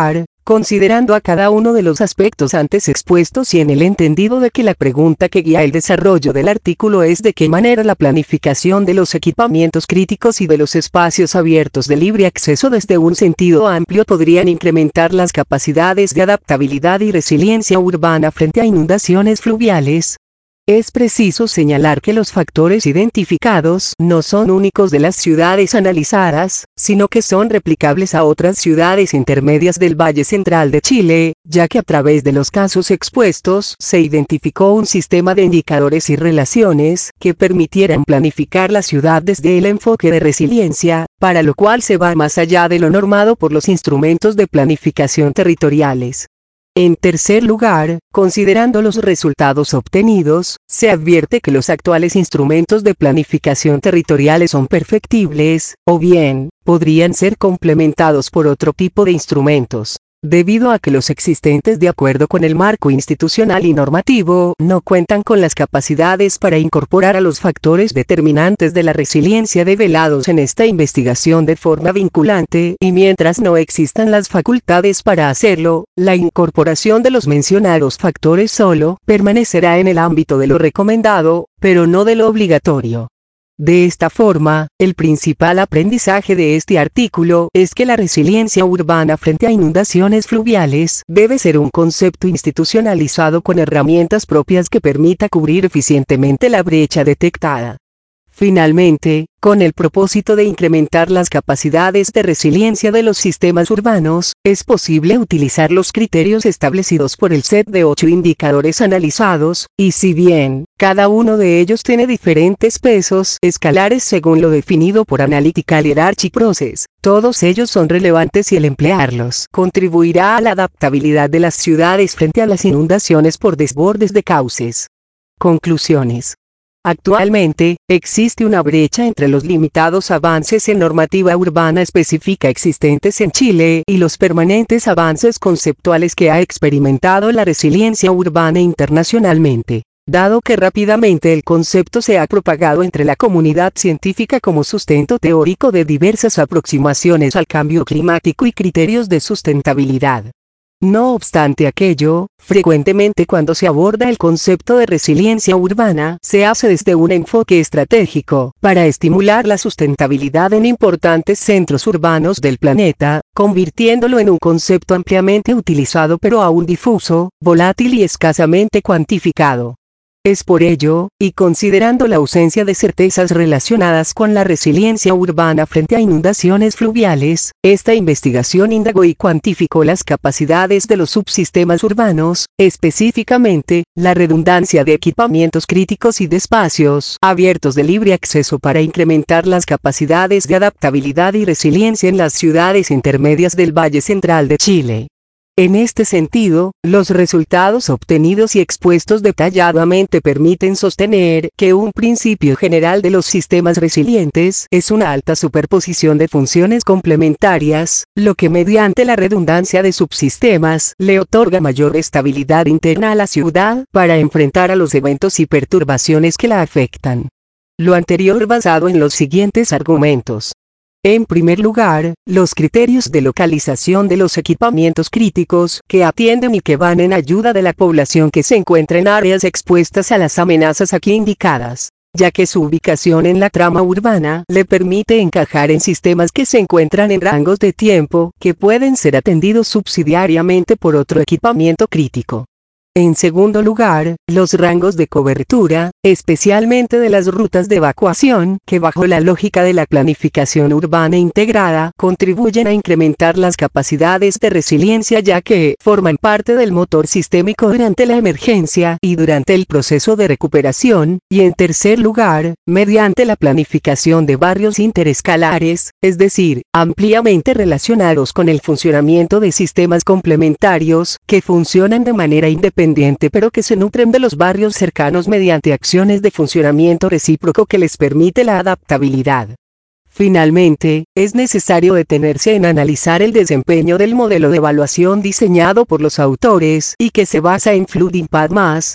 considerando a cada uno de los aspectos antes expuestos y en el entendido de que la pregunta que guía el desarrollo del artículo es de qué manera la planificación de los equipamientos críticos y de los espacios abiertos de libre acceso desde un sentido amplio podrían incrementar las capacidades de adaptabilidad y resiliencia urbana frente a inundaciones fluviales. Es preciso señalar que los factores identificados no son únicos de las ciudades analizadas, sino que son replicables a otras ciudades intermedias del Valle Central de Chile, ya que a través de los casos expuestos se identificó un sistema de indicadores y relaciones que permitieran planificar la ciudad desde el enfoque de resiliencia, para lo cual se va más allá de lo normado por los instrumentos de planificación territoriales. En tercer lugar, considerando los resultados obtenidos, se advierte que los actuales instrumentos de planificación territoriales son perfectibles, o bien, podrían ser complementados por otro tipo de instrumentos, debido a que los existentes de acuerdo con el marco institucional y normativo no cuentan con las capacidades para incorporar a los factores determinantes de la resiliencia develados en esta investigación de forma vinculante, y mientras no existan las facultades para hacerlo, la incorporación de los mencionados factores solo permanecerá en el ámbito de lo recomendado, pero no de lo obligatorio. De esta forma, el principal aprendizaje de este artículo es que la resiliencia urbana frente a inundaciones fluviales debe ser un concepto institucionalizado con herramientas propias que permita cubrir eficientemente la brecha detectada. Finalmente, con el propósito de incrementar las capacidades de resiliencia de los sistemas urbanos, es posible utilizar los criterios establecidos por el set de 8 indicadores analizados, y si bien, cada uno de ellos tiene diferentes pesos escalares según lo definido por Analytical Hierarchy Process, todos ellos son relevantes y el emplearlos contribuirá a la adaptabilidad de las ciudades frente a las inundaciones por desbordes de cauces. Conclusiones. Actualmente, existe una brecha entre los limitados avances en normativa urbana específica existentes en Chile y los permanentes avances conceptuales que ha experimentado la resiliencia urbana internacionalmente. Dado que rápidamente el concepto se ha propagado entre la comunidad científica como sustento teórico de diversas aproximaciones al cambio climático y criterios de sustentabilidad. No obstante aquello, frecuentemente cuando se aborda el concepto de resiliencia urbana, se hace desde un enfoque estratégico, para estimular la sustentabilidad en importantes centros urbanos del planeta, convirtiéndolo en un concepto ampliamente utilizado pero aún difuso, volátil y escasamente cuantificado. Es por ello, y considerando la ausencia de certezas relacionadas con la resiliencia urbana frente a inundaciones fluviales, esta investigación indagó y cuantificó las capacidades de los subsistemas urbanos, específicamente, la redundancia de equipamientos críticos y de espacios abiertos de libre acceso para incrementar las capacidades de adaptabilidad y resiliencia en las ciudades intermedias del Valle Central de Chile. En este sentido, los resultados obtenidos y expuestos detalladamente permiten sostener que un principio general de los sistemas resilientes es una alta superposición de funciones complementarias, lo que mediante la redundancia de subsistemas le otorga mayor estabilidad interna a la ciudad para enfrentar a los eventos y perturbaciones que la afectan. Lo anterior basado en los siguientes argumentos. En primer lugar, los criterios de localización de los equipamientos críticos que atienden y que van en ayuda de la población que se encuentra en áreas expuestas a las amenazas aquí indicadas, ya que su ubicación en la trama urbana le permite encajar en sistemas que se encuentran en rangos de tiempo que pueden ser atendidos subsidiariamente por otro equipamiento crítico. En segundo lugar, los rangos de cobertura, especialmente de las rutas de evacuación, que bajo la lógica de la planificación urbana integrada, contribuyen a incrementar las capacidades de resiliencia ya que forman parte del motor sistémico durante la emergencia y durante el proceso de recuperación, y en tercer lugar, mediante la planificación de barrios interescalares, es decir, ampliamente relacionados con el funcionamiento de sistemas complementarios, que funcionan de manera independiente pero que se nutren de los barrios cercanos mediante acciones de funcionamiento recíproco que les permite la adaptabilidad. Finalmente, es necesario detenerse en analizar el desempeño del modelo de evaluación diseñado por los autores y que se basa en Flood Impact Mass,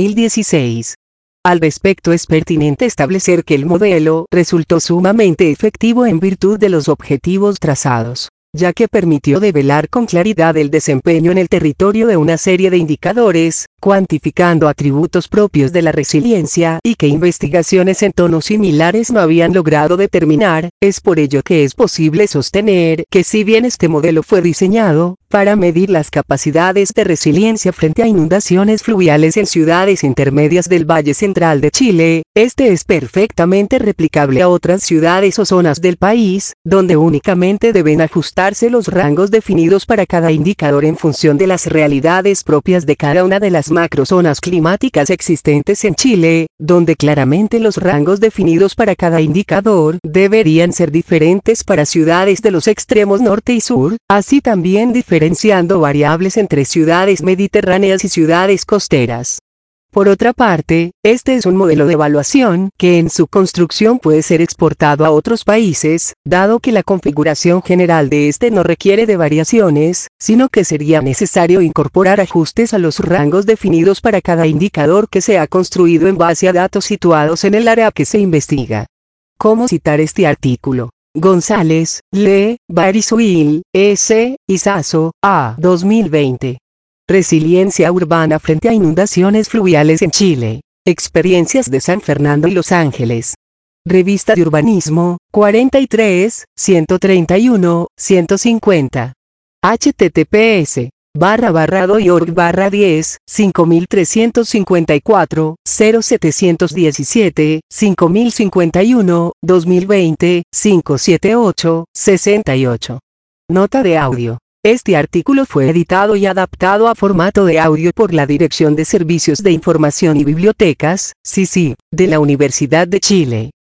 2016. Al respecto es pertinente establecer que el modelo resultó sumamente efectivo en virtud de los objetivos trazados. ya que permitió develar con claridad el desempeño en el territorio de una serie de indicadores, cuantificando atributos propios de la resiliencia y que investigaciones en tonos similares no habían logrado determinar. Es por ello que es posible sostener que si bien este modelo fue diseñado para medir las capacidades de resiliencia frente a inundaciones fluviales en ciudades intermedias del Valle Central de Chile, este es perfectamente replicable a otras ciudades o zonas del país, donde únicamente deben ajustarse los rangos definidos para cada indicador en función de las realidades propias de cada una de las macrozonas climáticas existentes en Chile, donde claramente los rangos definidos para cada indicador deberían ser diferentes para ciudades de los extremos norte y sur, así también diferenciando variables entre ciudades mediterráneas y ciudades costeras. Por otra parte, este es un modelo de evaluación que en su construcción puede ser exportado a otros países, dado que la configuración general de este no requiere de variaciones, sino que sería necesario incorporar ajustes a los rangos definidos para cada indicador que se ha construido en base a datos situados en el área que se investiga. ¿Cómo citar este artículo? González, Le, Bariswil, S. Isazo, A. 2020. Resiliencia urbana frente a inundaciones fluviales en Chile. Experiencias de San Fernando y Los Ángeles. Revista de Urbanismo, 43, 131, 150. https://do.org/10, 5354, 0717, 5051, 2020, 578, 68. Nota de audio. Este artículo fue editado y adaptado a formato de audio por la Dirección de Servicios de Información y Bibliotecas, CICIB, de la Universidad de Chile.